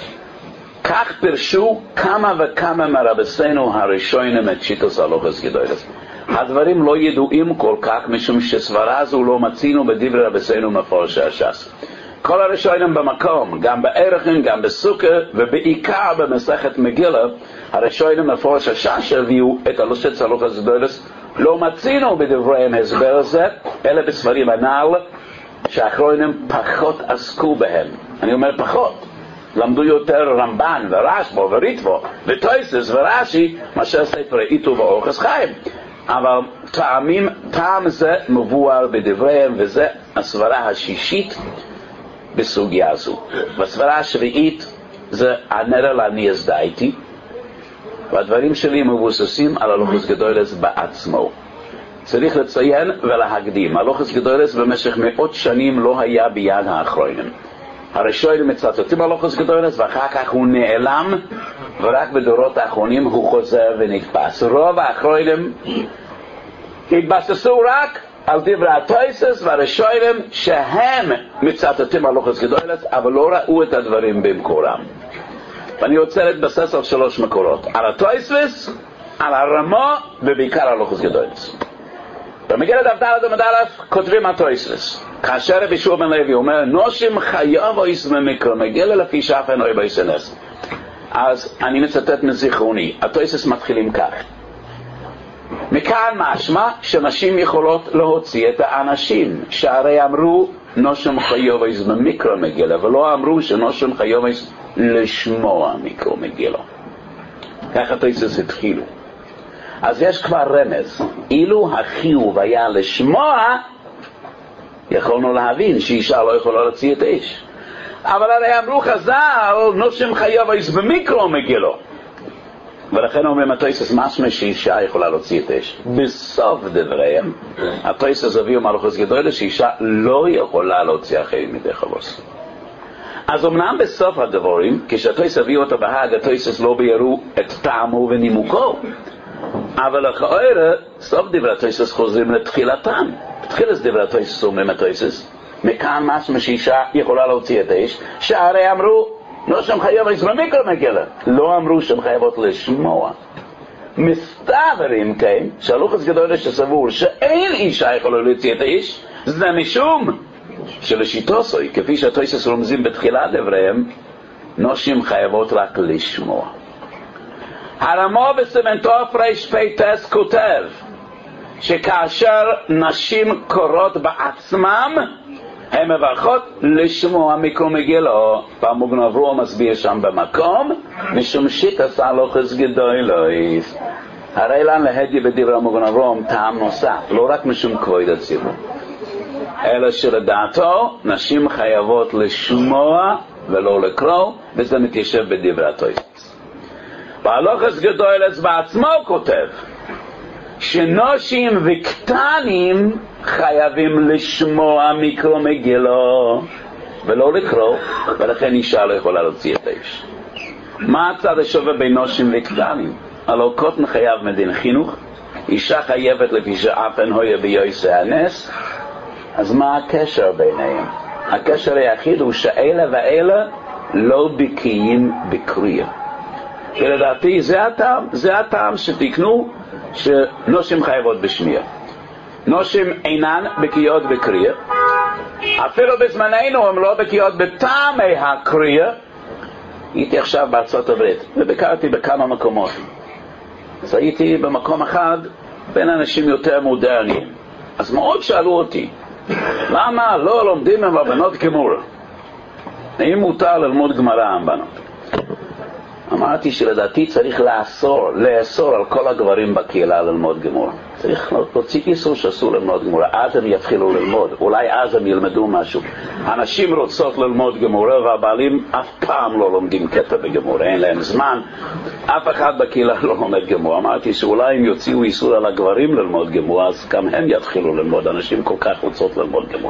כך פרשו כמה וכמה מרבסינו הראשונים את שיטוס הלוחס גדולס. הדברים לא ידועים כל כך משום שסברה זו לא מצינו בדברי רבסינו מפורשי הש"ס. כל הראשונים במקום, גם בערכים, גם בסוכה, ובעיקר במסכת מגילה, הראשונים מפורש הש"ס שהביאו את הלושת הלוחס גדולס, לא מצינו בדבריהם הסבר הזה, אלא בספרים הנ"ל שהאחרונים פחות עסקו בהם. אני אומר פחות. למדו יותר רמב"ן ורשב"א וריטב"א וטויסס ורש"י מאשר ספר איתו ואורחס חיים. אבל טעמים, טעם זה מבואר בדבריהם, וזה הסברה השישית בסוגיה הזו. והסברה השביעית זה הנרל אני הזדהיתי, והדברים שלי מבוססים על הלוחס גדולס בעצמו. צריך לציין ולהקדים, הלוחס גדולס במשך מאות שנים לא היה ביד האחרונים. הראשונים מצטטים על הלוחס גדולס ואחר כך הוא נעלם, ורק בדורות האחרונים הוא חוזר ונתפס. רוב האחרונים התבססו רק על דברי הטויסס והראשונים שהם מצטטים על הלוחס גדולס, אבל לא ראו את הדברים במקורם. ואני רוצה להתבסס על שלוש מקורות, על הטויסס, על הרמה ובעיקר על הלוחס גדולס. במגילת דף ד' עמוד א' כותבים הטויסס, כאשר רבי יהושע בן לוי אומר נושים חייב אויס ממקרא מגילה לפי שפן אוי בייסנס. אז אני מצטט מזיכרוני, הטויסס מתחילים כך: מכאן משמע שנשים יכולות להוציא את האנשים, שהרי אמרו נושם חייב אויס במקרא מגילה, ולא אמרו שנושם חייב אויס לשמוע מקרא מגילה. ככה הטויסס התחילו. אז יש כבר רמז, אילו החיוב היה לשמוע, יכולנו להבין שאישה לא יכולה להוציא את האיש. אבל הרי אמרו חז"ל, נושם חייב אויס במקרא מגילה. ולכן אומרים הטויסס משמע שאישה יכולה להוציא את האיש. בסוף דבריהם, הטויסס הביאו מהלוחס גדולה שאישה לא יכולה להוציא אחרים מידי חבוס. אז אמנם בסוף הדברים, כשהטויסס הביאו אותו בהג, הטויסס לא ביארו את טעמו ונימוקו. אבל לכאורה, סוף דברי הטויסס חוזרים לתחילתם. בתחילת דברי הטויסס אומרים הטויסס, מכאן משמע שאישה יכולה להוציא את האיש, שהרי אמרו, לא שם חייב אויס במקרא מגילה, לא אמרו שהם חייבות לשמוע. מסתברים כן, שהלוחס גדולה שסבור שאין אישה יכולה להוציא את האיש, זה משום שלשיטוסוי, כפי שהטויסס רומזים בתחילת דבריהם, נשים חייבות רק לשמוע. הרמה בסימן תרפ"ט כותב שכאשר נשים קוראות בעצמם הן מברכות לשמוע מקרא מגילה, והמוגן אברהם מסביר שם במקום משום שיטס הלוחס גדולס. הרי לנו להדי בדברי המוגן אברהם טעם נוסף, לא רק משום כבוד הציבור, אלא שלדעתו נשים חייבות לשמוע ולא לקרוא, וזה מתיישב בדברי הטויסס. והלוחס גדולס בעצמו כותב שנשים וקטנים חייבים לשמוע מקרא מגילה ולא לקרוא, ולכן אישה לא יכולה להוציא את האיש. מה הצד השווה בין נשים וקטנים? הלא קוטן חייב מדין חינוך, אישה חייבת לפי שאפן הויה ביועסה הנס. אז מה הקשר ביניהם? הקשר היחיד הוא שאלה ואלה לא בקיאים בקריאה. ולדעתי זה הטעם, זה הטעם שתקנו שנשים חייבות בשמיעה. נושים אינן בקיאות בקריאה, אפילו בזמננו הם לא בקיאות בטעמי הקריאה. הייתי עכשיו בארצות הברית וביקרתי בכמה מקומות, אז הייתי במקום אחד בין אנשים יותר מודרניים, אז מאוד שאלו אותי למה לא לומדים עם הבנות גמור, האם מותר ללמוד גמרא עם בנות. אמרתי שלדעתי צריך לאסור, לאסור על כל הגברים בקהילה ללמוד גמור. צריך להוציא איסור שאסור ללמוד גמור, אז הם יתחילו ללמוד, אולי אז הם ילמדו משהו. אנשים רוצות ללמוד גמור והבעלים אף פעם לא לומדים קטע בגמור, אין להם זמן, אף אחד בקהילה לא לומד גמור. אמרתי שאולי אם יוציאו איסור על הגברים ללמוד גמור, אז גם הם יתחילו ללמוד, אנשים כל כך רוצות ללמוד גמור.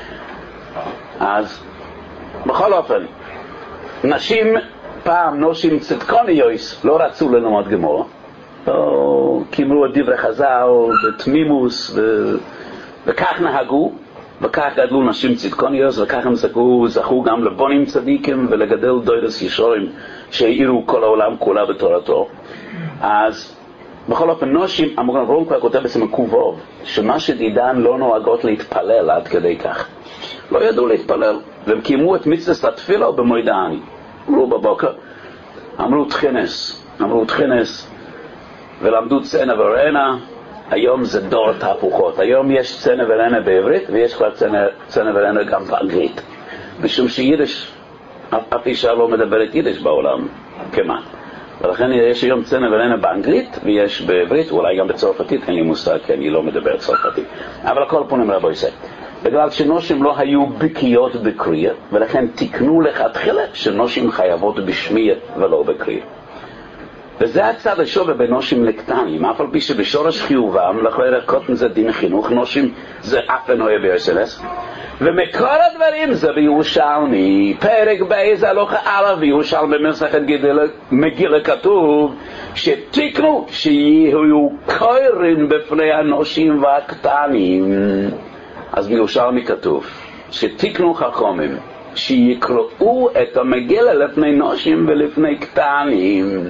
אז בכל אופן, נשים פעם, נושים צדקוניוס, לא רצו ללמוד גמור, לא קיבלו את דברי חז"ל בתמימוס, ו... וכך נהגו, וכך גדלו נשים צדקוניוס, וכך הם זכו, זכו גם לבונים צדיקים ולגדל דוידס ישורים שהאירו כל העולם כולה בתורתו. אז בכל אופן, נושים, המוגן אברהם כבר כותב בסימן ק"ו, שמה שדידן לא נוהגות להתפלל עד כדי כך. לא ידעו להתפלל, והם קיימו את מצוות התפילה במועד העני. אמרו בבוקר, אמרו תחינס, אמרו תחינס, ולמדו צנע ורענה. היום זה דור תהפוכות, היום יש צנע ורענה בעברית, ויש כבר צנע, צנע ורענה גם באנגלית. משום שיידיש, אף אישה לא מדברת יידיש בעולם, כמעט. ולכן יש היום צנע ורענה באנגלית, ויש בעברית, אולי גם בצרפתית, אין לי מושג, כי אני לא מדבר צרפתית. אבל הכל פונים רבו יסי. בגלל שנושים לא היו בקיאות בקריאה, ולכן תקנו לכתחילה שנושים חייבות בשמיעה ולא בקריאה. וזה הצד השווה בין נושים לקטנים, אף על פי שבשורש חיובם, לכל ערכות מזה דין חינוך, נושים זה אף ונויה ביוסלס, ומכל הדברים זה בירושלמי, פרק באיזה הלוך הלאה בירושלמי במסכת מגילה כתוב, שתקנו שיהיו קוראים בפני הנושים והקטנים. אז בירושלמי כתוב שתקנו חכמים שיקראו את המגילה לפני נושים ולפני קטנים,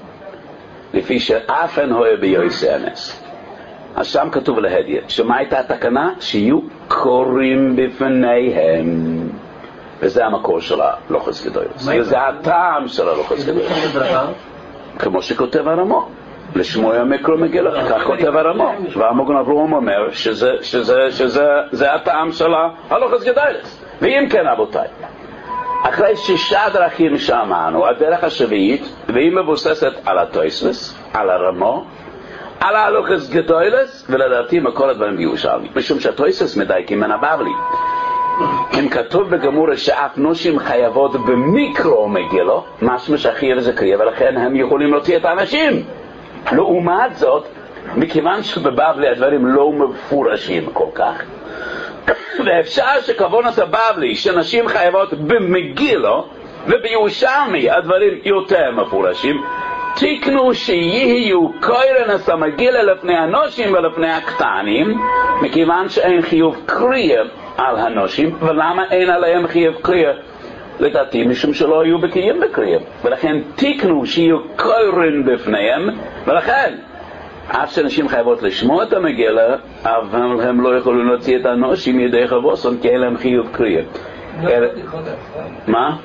לפי שאף אין הויה ביוסנס. אז שם כתוב להדיה, שמה הייתה התקנה? שיהיו קוראים בפניהם, וזה המקור של הלוחס גדולס, וזה הטעם של הלוחס גדולס, כמו שכותב הרמו לשמוע המקרו מגילה, כך כותב הרמו, והמוגן אברהם אומר שזה, שזה, שזה, זה הטעם של הלוחס גדולס. ואם כן רבותיי, אחרי שישה דרכים שאמרנו, הדרך השביעית, והיא מבוססת על התוספות, על הרמו, על ההלוכס גדולס, ולדעתי מכל הדברים בירושלמי, משום שהתוספות מדייקים מן הבבלי. אם כתוב בגמורה שאף נושים חייבות במיקרו מגילו, משמע שהכי וזה קריאה, ולכן הם יכולים להוציא את האנשים. לעומת זאת, מכיוון שבבבלי הדברים לא מפורשים כל כך, ואפשר שכוונת הבבלי שנשים חייבות במגילו, ובירושלמי הדברים יותר מפורשים, תקנו שיהיו קוראים המגילה לפני הנושים ולפני הקטנים, מכיוון שאין חיוב קריאה על הנושים. ולמה אין עליהם חיוב קריאה? לדעתי משום שלא היו בקיים בקריאה, ולכן תקנו שיהיו קוראים בפניהם, ולכן אף שנשים חייבות לשמוע את המגילה, אבל הם לא יכולים להוציא את הנושים ידי חבוסון, כי אין להם חיוב קריאה. מה?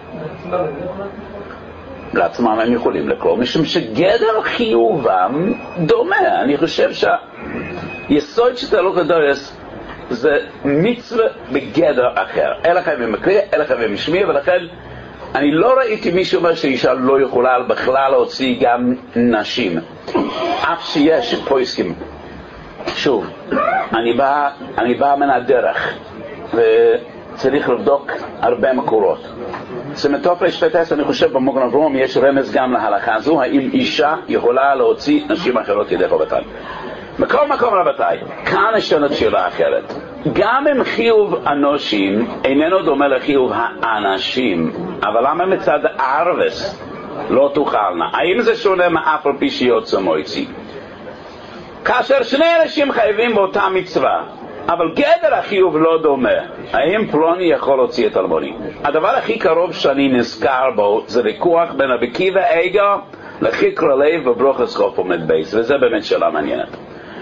לעצמם הם יכולים לקרוא, משום שגדר חיובם דומה. אני חושב שהיסוד של הלוך הדורס זה מצווה בגדר אחר, אלא חייבים מקריאה, אלא חייבים משמיע, ולכן אני לא ראיתי מישהו אומר שאישה לא יכולה בכלל להוציא גם נשים, אף שיש פויסקים. שוב, אני בא, אני בא מן הדרך וצריך לבדוק הרבה מקורות. סמטוף לשפטס, אני חושב במוגן אברהם יש רמז גם להלכה הזו, האם אישה יכולה להוציא נשים אחרות ידי חובתן. בכל מקום רבותיי, כאן יש לנו שאלה אחרת. גם אם חיוב אנושים איננו דומה לחיוב האנשים, אבל למה מצד הערבס לא תוכלנה? האם זה שונה מאף על פי שיוצא מויצי? כאשר שני אנשים חייבים באותה מצווה, אבל גדר החיוב לא דומה, האם פלוני יכול להוציא את אלמוני? הדבר הכי קרוב שאני נזכר בו זה ויכוח בין רבי עקיבא איגר לחקר הלב וברוכס חוף עומד בייס, וזה באמת שאלה מעניינת.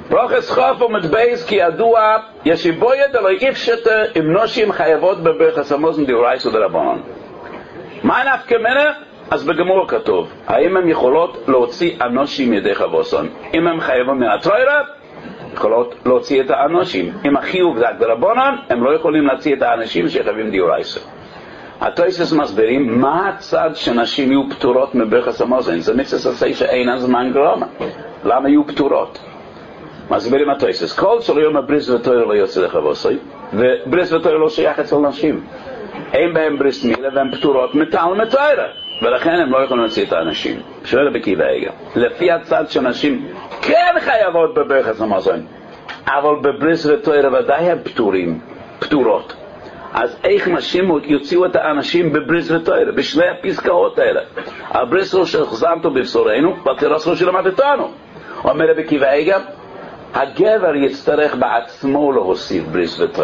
ברוכס חוף ומדבייס כי ידוע ישיבויה דלוי איפשטה אם נושים חייבות בברכס המוזן דאורייסא דרבנן. מה נפקא מינה? אז בגמור כתוב, האם הם יכולות להוציא אנושים ידי חבוסון? אם הם חייבים מהתורה, יכולות להוציא את האנושים. אם החיוב זה דרבנן, הם לא יכולים להוציא את האנשים שחייבים דאורייסא. התוספות מסבירים מה הצד שנשים יהיו פטורות מברכס המוזן. זה מצווה עשה שאין הזמן גרמה. למה יהיו פטורות? מסבירים התוספות. כל של יום הבריס ותורה לא יוצא לחבוסי, ובריס ותורה לא שייך אצל נשים. אין בהם בריס מילה והם פטורות מטל מתורה, ולכן הם לא יכולים להוציא את האנשים. שואל רבי עקיבא, לפי הצד שנשים כן חייבות בברכס המוזן, אבל בבריס ותורה ודאי הם פטורים, פטורות. אז איך נשים יוציאו את האנשים בבריס ותורה, בשני הפסקאות האלה? הבריס לא שחזמתו בבשורנו, והתירוס לא שלמדתנו. אומר רבי עקיבא, הגבר יצטרך בעצמו להוסיף בריס ותורה.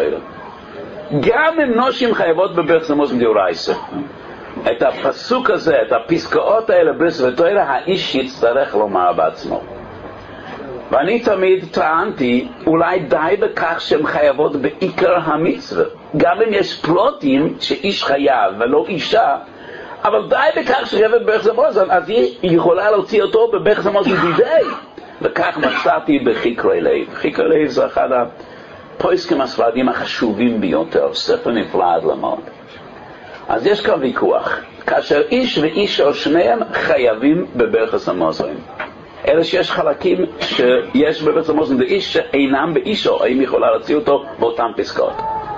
גם אם נשים חייבות בברכס המוזן דאורייסא, את הפסוק הזה, את הפסקאות האלה בריס ותורה, האיש יצטרך לומר בעצמו. ואני תמיד טענתי, אולי די בכך שהן חייבות בעיקר המצווה. גם אם יש פלוטים שאיש חייב ולא אישה, אבל די בכך שחייבת בברכס המוזן, אז היא יכולה להוציא אותו בברכס המוזן דידי. וכך מצאתי בחקרי לב. חקרי לב זה אחד הפוסקים הספרדיים החשובים ביותר, ספר נפלא ללמוד. אז יש כאן ויכוח. כאשר איש ואיש או שניהם חייבים בברכס המוזן. אלא שיש חלקים שיש בברכס המוזן לאיש שאינם באישו, האם יכולה להוציא אותו באותם פסקאות.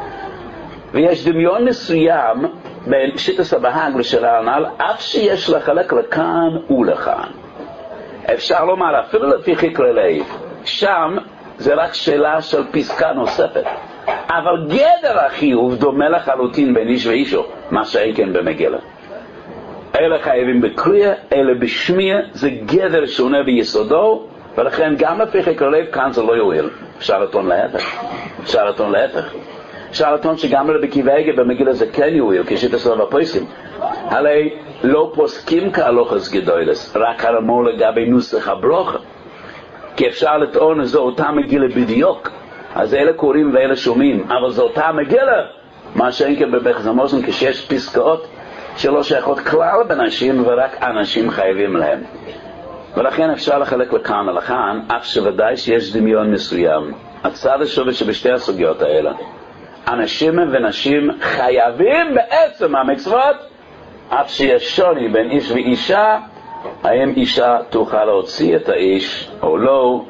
ויש דמיון מסוים בין שיטת הבהאג ושל הנ"ל, אף שיש לחלק לכאן ולכאן. אפשר לומר, אפילו לפי חקרי לב, שם זה רק שאלה של פסקה נוספת. אבל גדר החיוב דומה לחלוטין בין איש ואישו, מה שאין כן במגילה. אלה חייבים בקריאה, אלה בשמיע, זה גדר שונה ביסודו, ולכן גם לפי חקרי לב כאן זה לא יועיל. אפשר לטעון להפך. אפשר לטעון להפך. אפשר לטעון שגם רבי עקיבא במגילה זה כן יועיל, כשיטת הפוסקים. הרי לא פוסקים כהלוכות גדולות, רק הרמור לגבי נוסח הברוכה. כי אפשר לטעון זו אותה מגילה בדיוק. אז אלה קוראים ואלה שומעים, אבל זו אותה מגילה. מה שאין כן בברכס המוזן, כשיש פסקאות שלא שייכות כלל בנשים ורק אנשים חייבים להם. ולכן אפשר לחלק לכאן ולכאן, אף שוודאי שיש דמיון מסוים. הצד השווה שבשתי הסוגיות האלה, אנשים ונשים חייבים בעצם המצוות, אף שיש שוני בין איש ואישה, האם אישה תוכל להוציא את האיש או לא.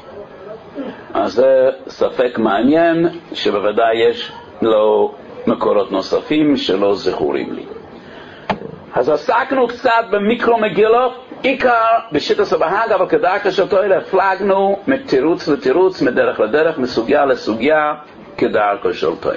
אז זה ספק מעניין שבוודאי יש לו מקורות נוספים שלא זכורים לי. אז עסקנו קצת במיקרו מגילו, עיקר בשיטת הבהאג, אבל כדרכו של תורה הפלגנו מתירוץ לתירוץ, מדרך לדרך, מסוגיה לסוגיה, כדרכו של תורה.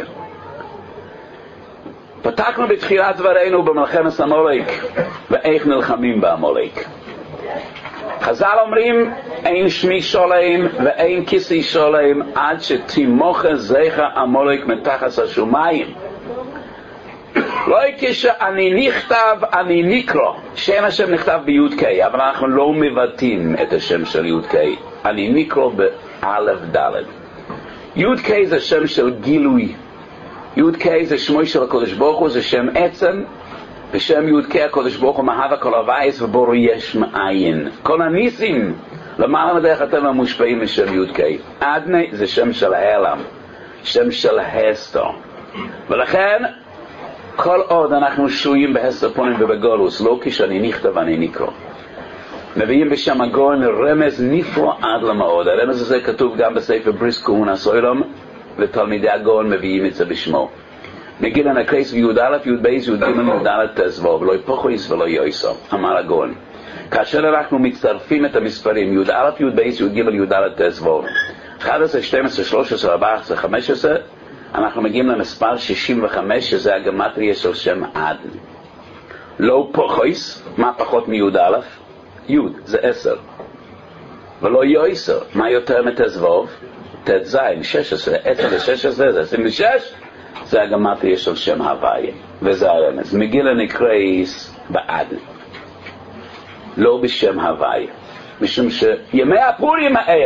פתחנו בתחילת דברינו במלחמת עמלק, ואיך נלחמים בעמלק. חז"ל אומרים, אין שמי שולם ואין כיסי שולם עד שתימוך זכר עמלק מתחת השמיים. לא כשאני נכתב, אני נקרא. שם השם נכתב ביוד קי, אבל אנחנו לא מבטאים את השם של יוד קי. אני נקרא באלף דלת. יוד קי זה שם של גילוי. יוד קי זה שמו של הקודש ברוך הוא, זה שם עצם. בשם יוד קי הקודש ברוך הוא מהווה כל הווייס ובורו יש מאין. כל הניסים, למעלה מדרך אתם המושפעים משם יוד קי. אדני זה שם של העלם, שם של הסתר. ולכן, כל עוד אנחנו שויים בהסתר פונים ובגולוס, לא כשאני נכתב אני נקרא. מביאים בשם הגאון רמז נפלא עד למאוד. הרמז הזה כתוב גם בספר בריס כהונה סוילום, ותלמידי הגאון מביאים את זה בשמו. מגיל הנקרס ויוד א' יוד בייס יוד ג' יוד א' תזבוב, לא יפוחויס ולא יויסו, אמר הגאון. כאשר אנחנו מצטרפים את המספרים יוד א' יוד בייס יוד ג' יוד א' תזבוב, אחת עשרה, שתים עשרה, שלוש עשרה, ארבע עשרה, חמש עשרה, אנחנו מגיעים למספר שישים וחמש, שזה הגמטריה של שם עד. לא פוחויס, מה פחות מיוד א'? יוד, זה עשר. ולא יויסו, מה יותר מתזבוב? תז, שש עשרה, עשר ושש עשרה, זה עשרים ושש, זה הגמטריה של שם הוויה, וזה הרמז. מגילה נקראים בעד, לא בשם הוויה, משום שימי הפורים האלה, זה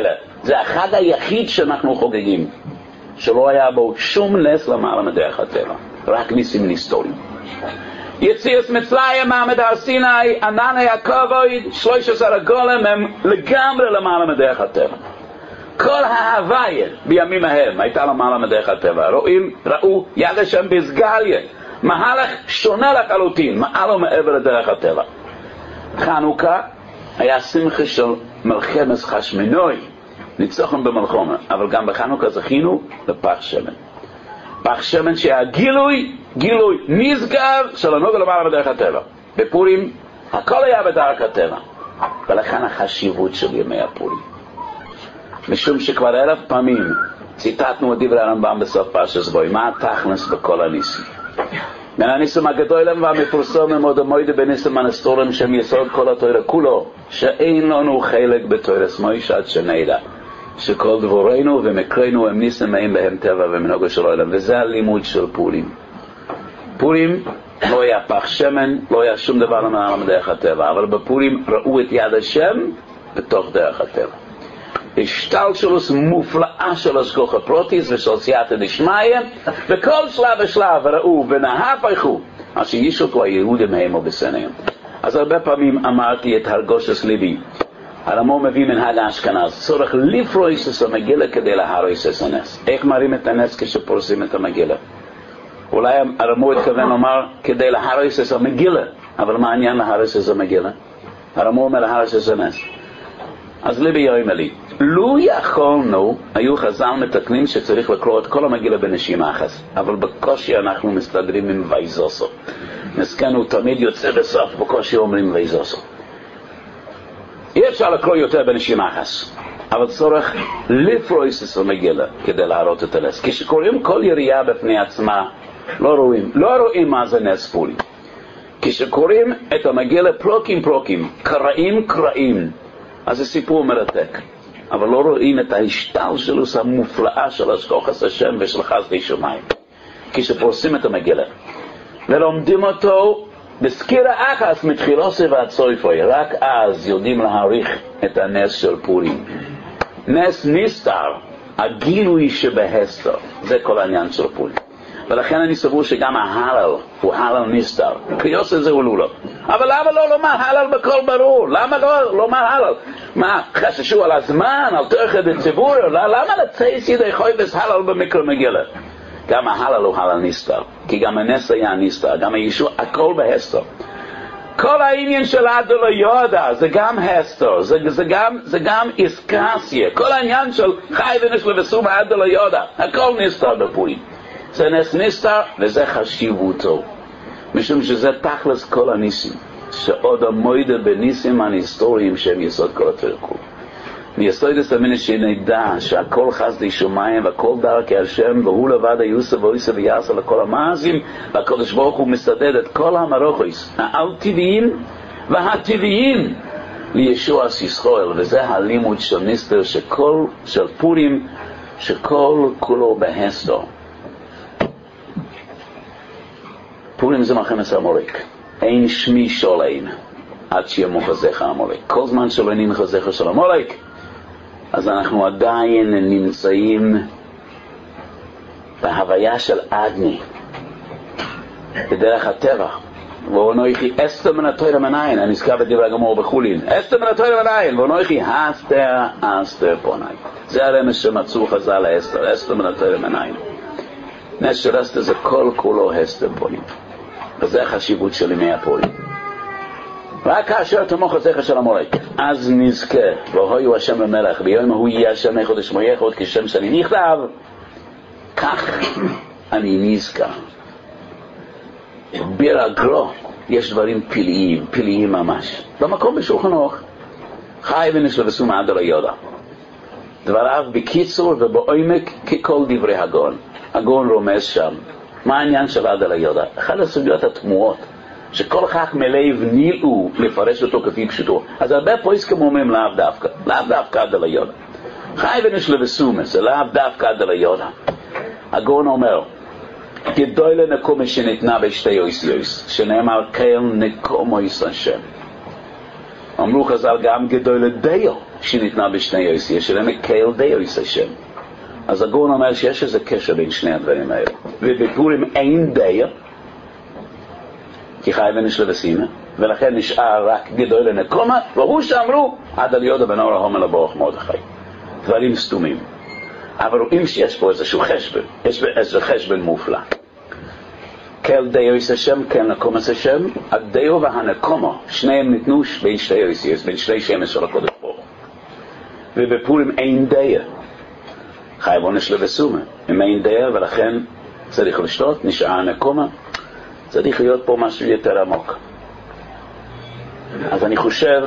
זה החג היחיד שאנחנו חוגגים, שלא היה בו שום נס למעלה מדרך הטבע, רק ניסים היסטוריים. יציאת מצרים, מעמד הר סיני, ענני הכבוד, שלוש עשרה הגולם הם לגמרי למעלה מדרך הטבע. כל ההוויה בימים ההם הייתה למעלה מדרך הטבע. רואים, ראו יד השם בסגליה, מהלך שונה לחלוטין, מעל ומעבר לדרך הטבע. חנוכה היה שמחה של מלחמת חשמונאי, ניצחון במלחמה, אבל גם בחנוכה זכינו לפח שמן. פח שמן שהגילוי, גילוי נשגב של הנוגע למעלה בדרך הטבע. בפורים הכל היה בדרך הטבע, ולכן החשיבות של ימי הפורים. משום שכבר אלף פעמים ציטטנו את דברי הרמב"ם בסוף פרשת בואי, מה התכלס בכל הניסים? מן הניסים הגדולים והמפורסמים עוד המועד בניסים הנסתוריים שהם יסוד כל התורה כולו, שאין לנו חלק בתורס מוישה עד שנדע שכל דבורנו ומקרינו הם ניסים מהם בהם טבע ומנהגו של העולם, וזה הלימוד של פורים. פורים לא היה פח שמן, לא היה שום דבר למעלה מדרך הטבע, אבל בפורים ראו את יד השם בתוך דרך הטבע. השתלשלות מופלאה של השגחה פרוטיס ושל סייעתא דשמיא, וכל שלב ושלב ראו ונהפכו אשר ישוקו היהודים הם ובשניהם. אז הרבה פעמים אמרתי את הרגושת ליבי, הרמב"ם מביא מנהג האשכנז, צורך לפרוס את המגילה כדי להרוס את הנס. איך מראים את הנס כשפורסים את המגילה? אולי הרמב"ם התכוון לומר כדי להרוס את המגילה, אבל מה העניין להרוס את המגילה? הרמב"ם אומר להרוס את הנס. אז ליבי יאמר לי, לו יכולנו, היו חז"ל מתקנים שצריך לקרוא את כל המגילה בנשימה אחת, אבל בקושי אנחנו מסתדרים עם וייזוסו. מסכנו תמיד יוצא בסוף, בקושי אומרים וייזוסו. אי אפשר לקרוא יותר בנשימה אחת, אבל צורך לפרוס את המגילה כדי להראות את הנס. כשקוראים כל יריעה בפני עצמה, לא רואים, לא רואים מה זה נס פורים. כשקוראים את המגילה פרוקים פרוקים, קראים קראים, אז זה סיפור מרתק. אבל לא רואים את ההשתלשלות המופלאה של השגחת השם ושל חסדי שמיים. כשפורסים את המגילה ולומדים אותו בסקירה אחת מתחילוסי ועד סופי, רק אז יודעים להעריך את הנס של פורים. נס נסתר, הגילוי שבהסתר, זה כל העניין של פורים. ולכן אני סבור שגם ההלל הוא הלל נסתר. קריאוס הזה הוא לא. אבל למה לא לומר הלל בכל ברור? למה לא לומר הלל? מה, חששו על הזמן, על תורכת בציבור? למה לצייס ידי חויבס הלל במקרא מגילה? גם ההלל הוא הלל נסתר. כי גם הנס היה נסתר, גם הישוע, הכל בהסתר. כל העניין של עד לא יודע, זה גם הסתר, זה, זה גם, זה גם איסקסיה. כל העניין של חי ונשלו וסום עד לא יודע, הכל נסתר בפורים. זה נס נסתר וזה חשיבותו, משום שזה תכלס כל הניסים, שעוד המועד בניסים הנסתוריים שהם יסוד כל התרקול. מיסוד הסמיני שנדע שהכל חסדי שמיים והכל דרכי השם, והוא לבד היוסה ואויסה ויעשה לכל המעשים, והקדוש ברוך הוא מסדד את כל המרוכויס העל-טבעיים והטבעיים לישוע ישראל. וזה הלימוד של נסתר שכל, של פורים, שכל כולו בהסתר. פורים זה מלחמת עמלק. אין שמי שולן עד שיהיה מחזך עמלק. כל זמן שלא אין מחזך של עמלק, אז אנחנו עדיין נמצאים בהוויה של אגני, בדרך הטבע. ואונויכי אסתר מן התורה מן העין, הנזכר בדברי הגמור בחולין, אסתר מן התורה מן העין, ואונויכי אסתר אסתר פוני. זה הרמז שמצאו חז"ל לאסתר, אסתר מן התורה מן העין. נס של אסתר זה כל כולו אסתר פוני. וזה החשיבות של ימי הפורים. רק כאשר תמוך הזכר של עמלק, אז נזכה, והויו השם למלך, ביום הוא יהיה השם אחד ושמו יחד, כשם שאני נכתב, כך אני נזכה. ברגלו יש דברים פלאיים, פלאיים ממש. במקום בשולחן אורך, חי ונשלו וסום עד לא יודע. דבריו בקיצור ובעומק ככל דברי הגאון. הגאון רומז שם. מה העניין של עד לא יודע? אחת הסוגיות התמוהות, שכל כך מלב נילאו לפרש אותו כפי פשוטו. אז הרבה פויסקים אומרים לאו דווקא, לאו דווקא עד לא יודע. חי ונשלו וסום, זה לאו דווקא עד לא יודע. הגאון אומר, גדוי לנקומה שניתנה בשתי יויס, שנאמר קייל נקומו יש השם. אמרו חז"ל גם גדוי לדיו שניתנה בשני יויס, יש להם קהל די יויס השם. אז הגאון אומר שיש איזה קשר בין שני הדברים האלה. ובפורים אין די, כי חי ונשלה וסימה, ולכן נשאר רק גדול לנקומה, והוא שאמרו עד על יהודה בן אור ההומר לברוך מרדכי. דברים סתומים. אבל רואים שיש פה איזשהו חשבן, יש איזה חשבן מופלא. קהל די יויס השם, קהל נקומס השם, הדיו והנקומה, שניהם ניתנו בין שתי יויס, בין שני שמש של הקודש ברוך. ובפורים אין די. חי ונשלה וסימה, אם אין די, ולכן צריך לשתות, נשאר הנקומה, צריך להיות פה משהו יותר עמוק. אז אני חושב,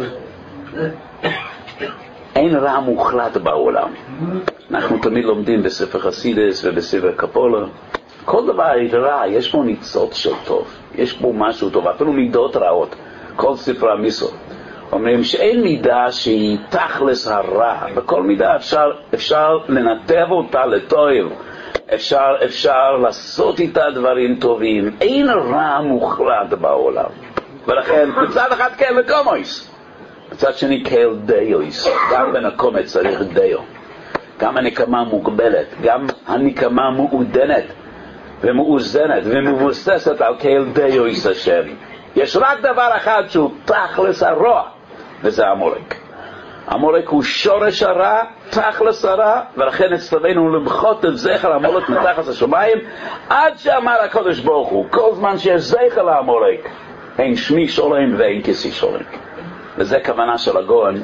אין רע מוחלט בעולם. אנחנו תמיד לומדים בספר חסידס ובספר קפולה. כל דבר רע, יש פה ניצוץ של טוב. יש פה משהו טוב, אפילו מידות רעות. כל ספר המיסו. אומרים שאין מידה שהיא תכלס הרע. בכל מידה אפשר, אפשר לנתב אותה לטוב. אפשר, אפשר לעשות איתה דברים טובים. אין רע מוחלט בעולם. ולכן, בצד אחד קהל נקומויס. בצד שני קהל דיויס. גם בנקומת צריך דיו. גם הנקמה מוגבלת. גם הנקמה מעודנת ומאוזנת ומבוססת על קהל דיויס השם. יש רק דבר אחד שהוא תכלס הרוע, וזה המולק. המולק הוא שורש הרע, תכלס הרע, ולכן הצטווינו למחות את זכר המולק מתחת השמיים, עד שאמר הקדוש ברוך הוא, כל זמן שיש זכר למולק, אין שמי שולם ואין כיסי שולם. וזה כוונה של הגאון.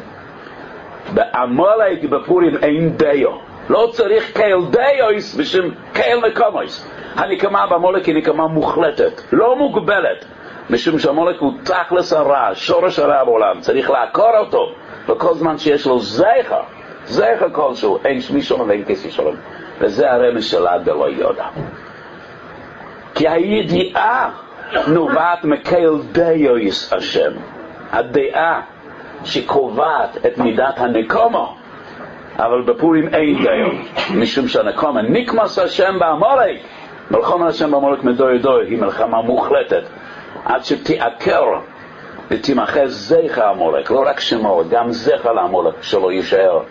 במולק בפורים אין דיו. לא צריך קהל דיויס בשם קהל נקומויס. הנקמה במולק היא נקמה מוחלטת, לא מוגבלת. משום שהמולק הוא תכלס הרע, שורש הרע בעולם, צריך לעקור אותו, וכל זמן שיש לו זכר, זכר כלשהו, אין שמי שולם ואין כיסי שולם. וזה הרמז של עד דלא יודע. כי הידיעה נובעת מקהל דיויס השם. הדעה שקובעת את מידת הנקומה, אבל בפורים אין דיו, משום שהנקומה נקמס השם במולק. מלחמה השם במולק מדוי דוי היא מלחמה מוחלטת, עד שתעקר ותמחה זכר המולק, לא רק שמו, גם זכר למולק שלא יישאר.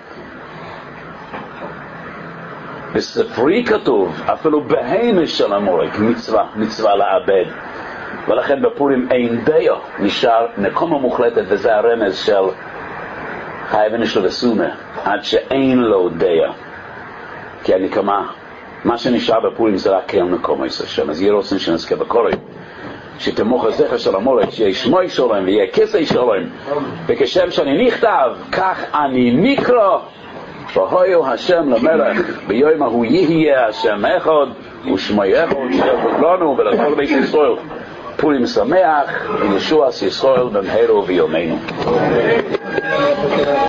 בספרי כתוב, אפילו בהמש של המולק מצווה, מצווה לעבד. ולכן בפורים אין דיו, נשאר נקומה מוחלטת, וזה הרמז של חי ונשלה וסימה, עד שאין לו דיו. כי הנקמה, מה שנשאר בפורים זה רק קהל נקומה השם. אז יהיה רוצים שנזכה בקוראים, שתמוך הזכר של המולק, שיהיה שמוי שלום ויהיה כיסי שלום, וכשם שאני נכתב, כך אני נקרא, והויו השם למלך, ביום ההוא יהיה השם אחד, ושמוי אחד, שיהיה לנו ולכל בית ישראל. פורים שמח, וישוע ישראל במהרה בימינו.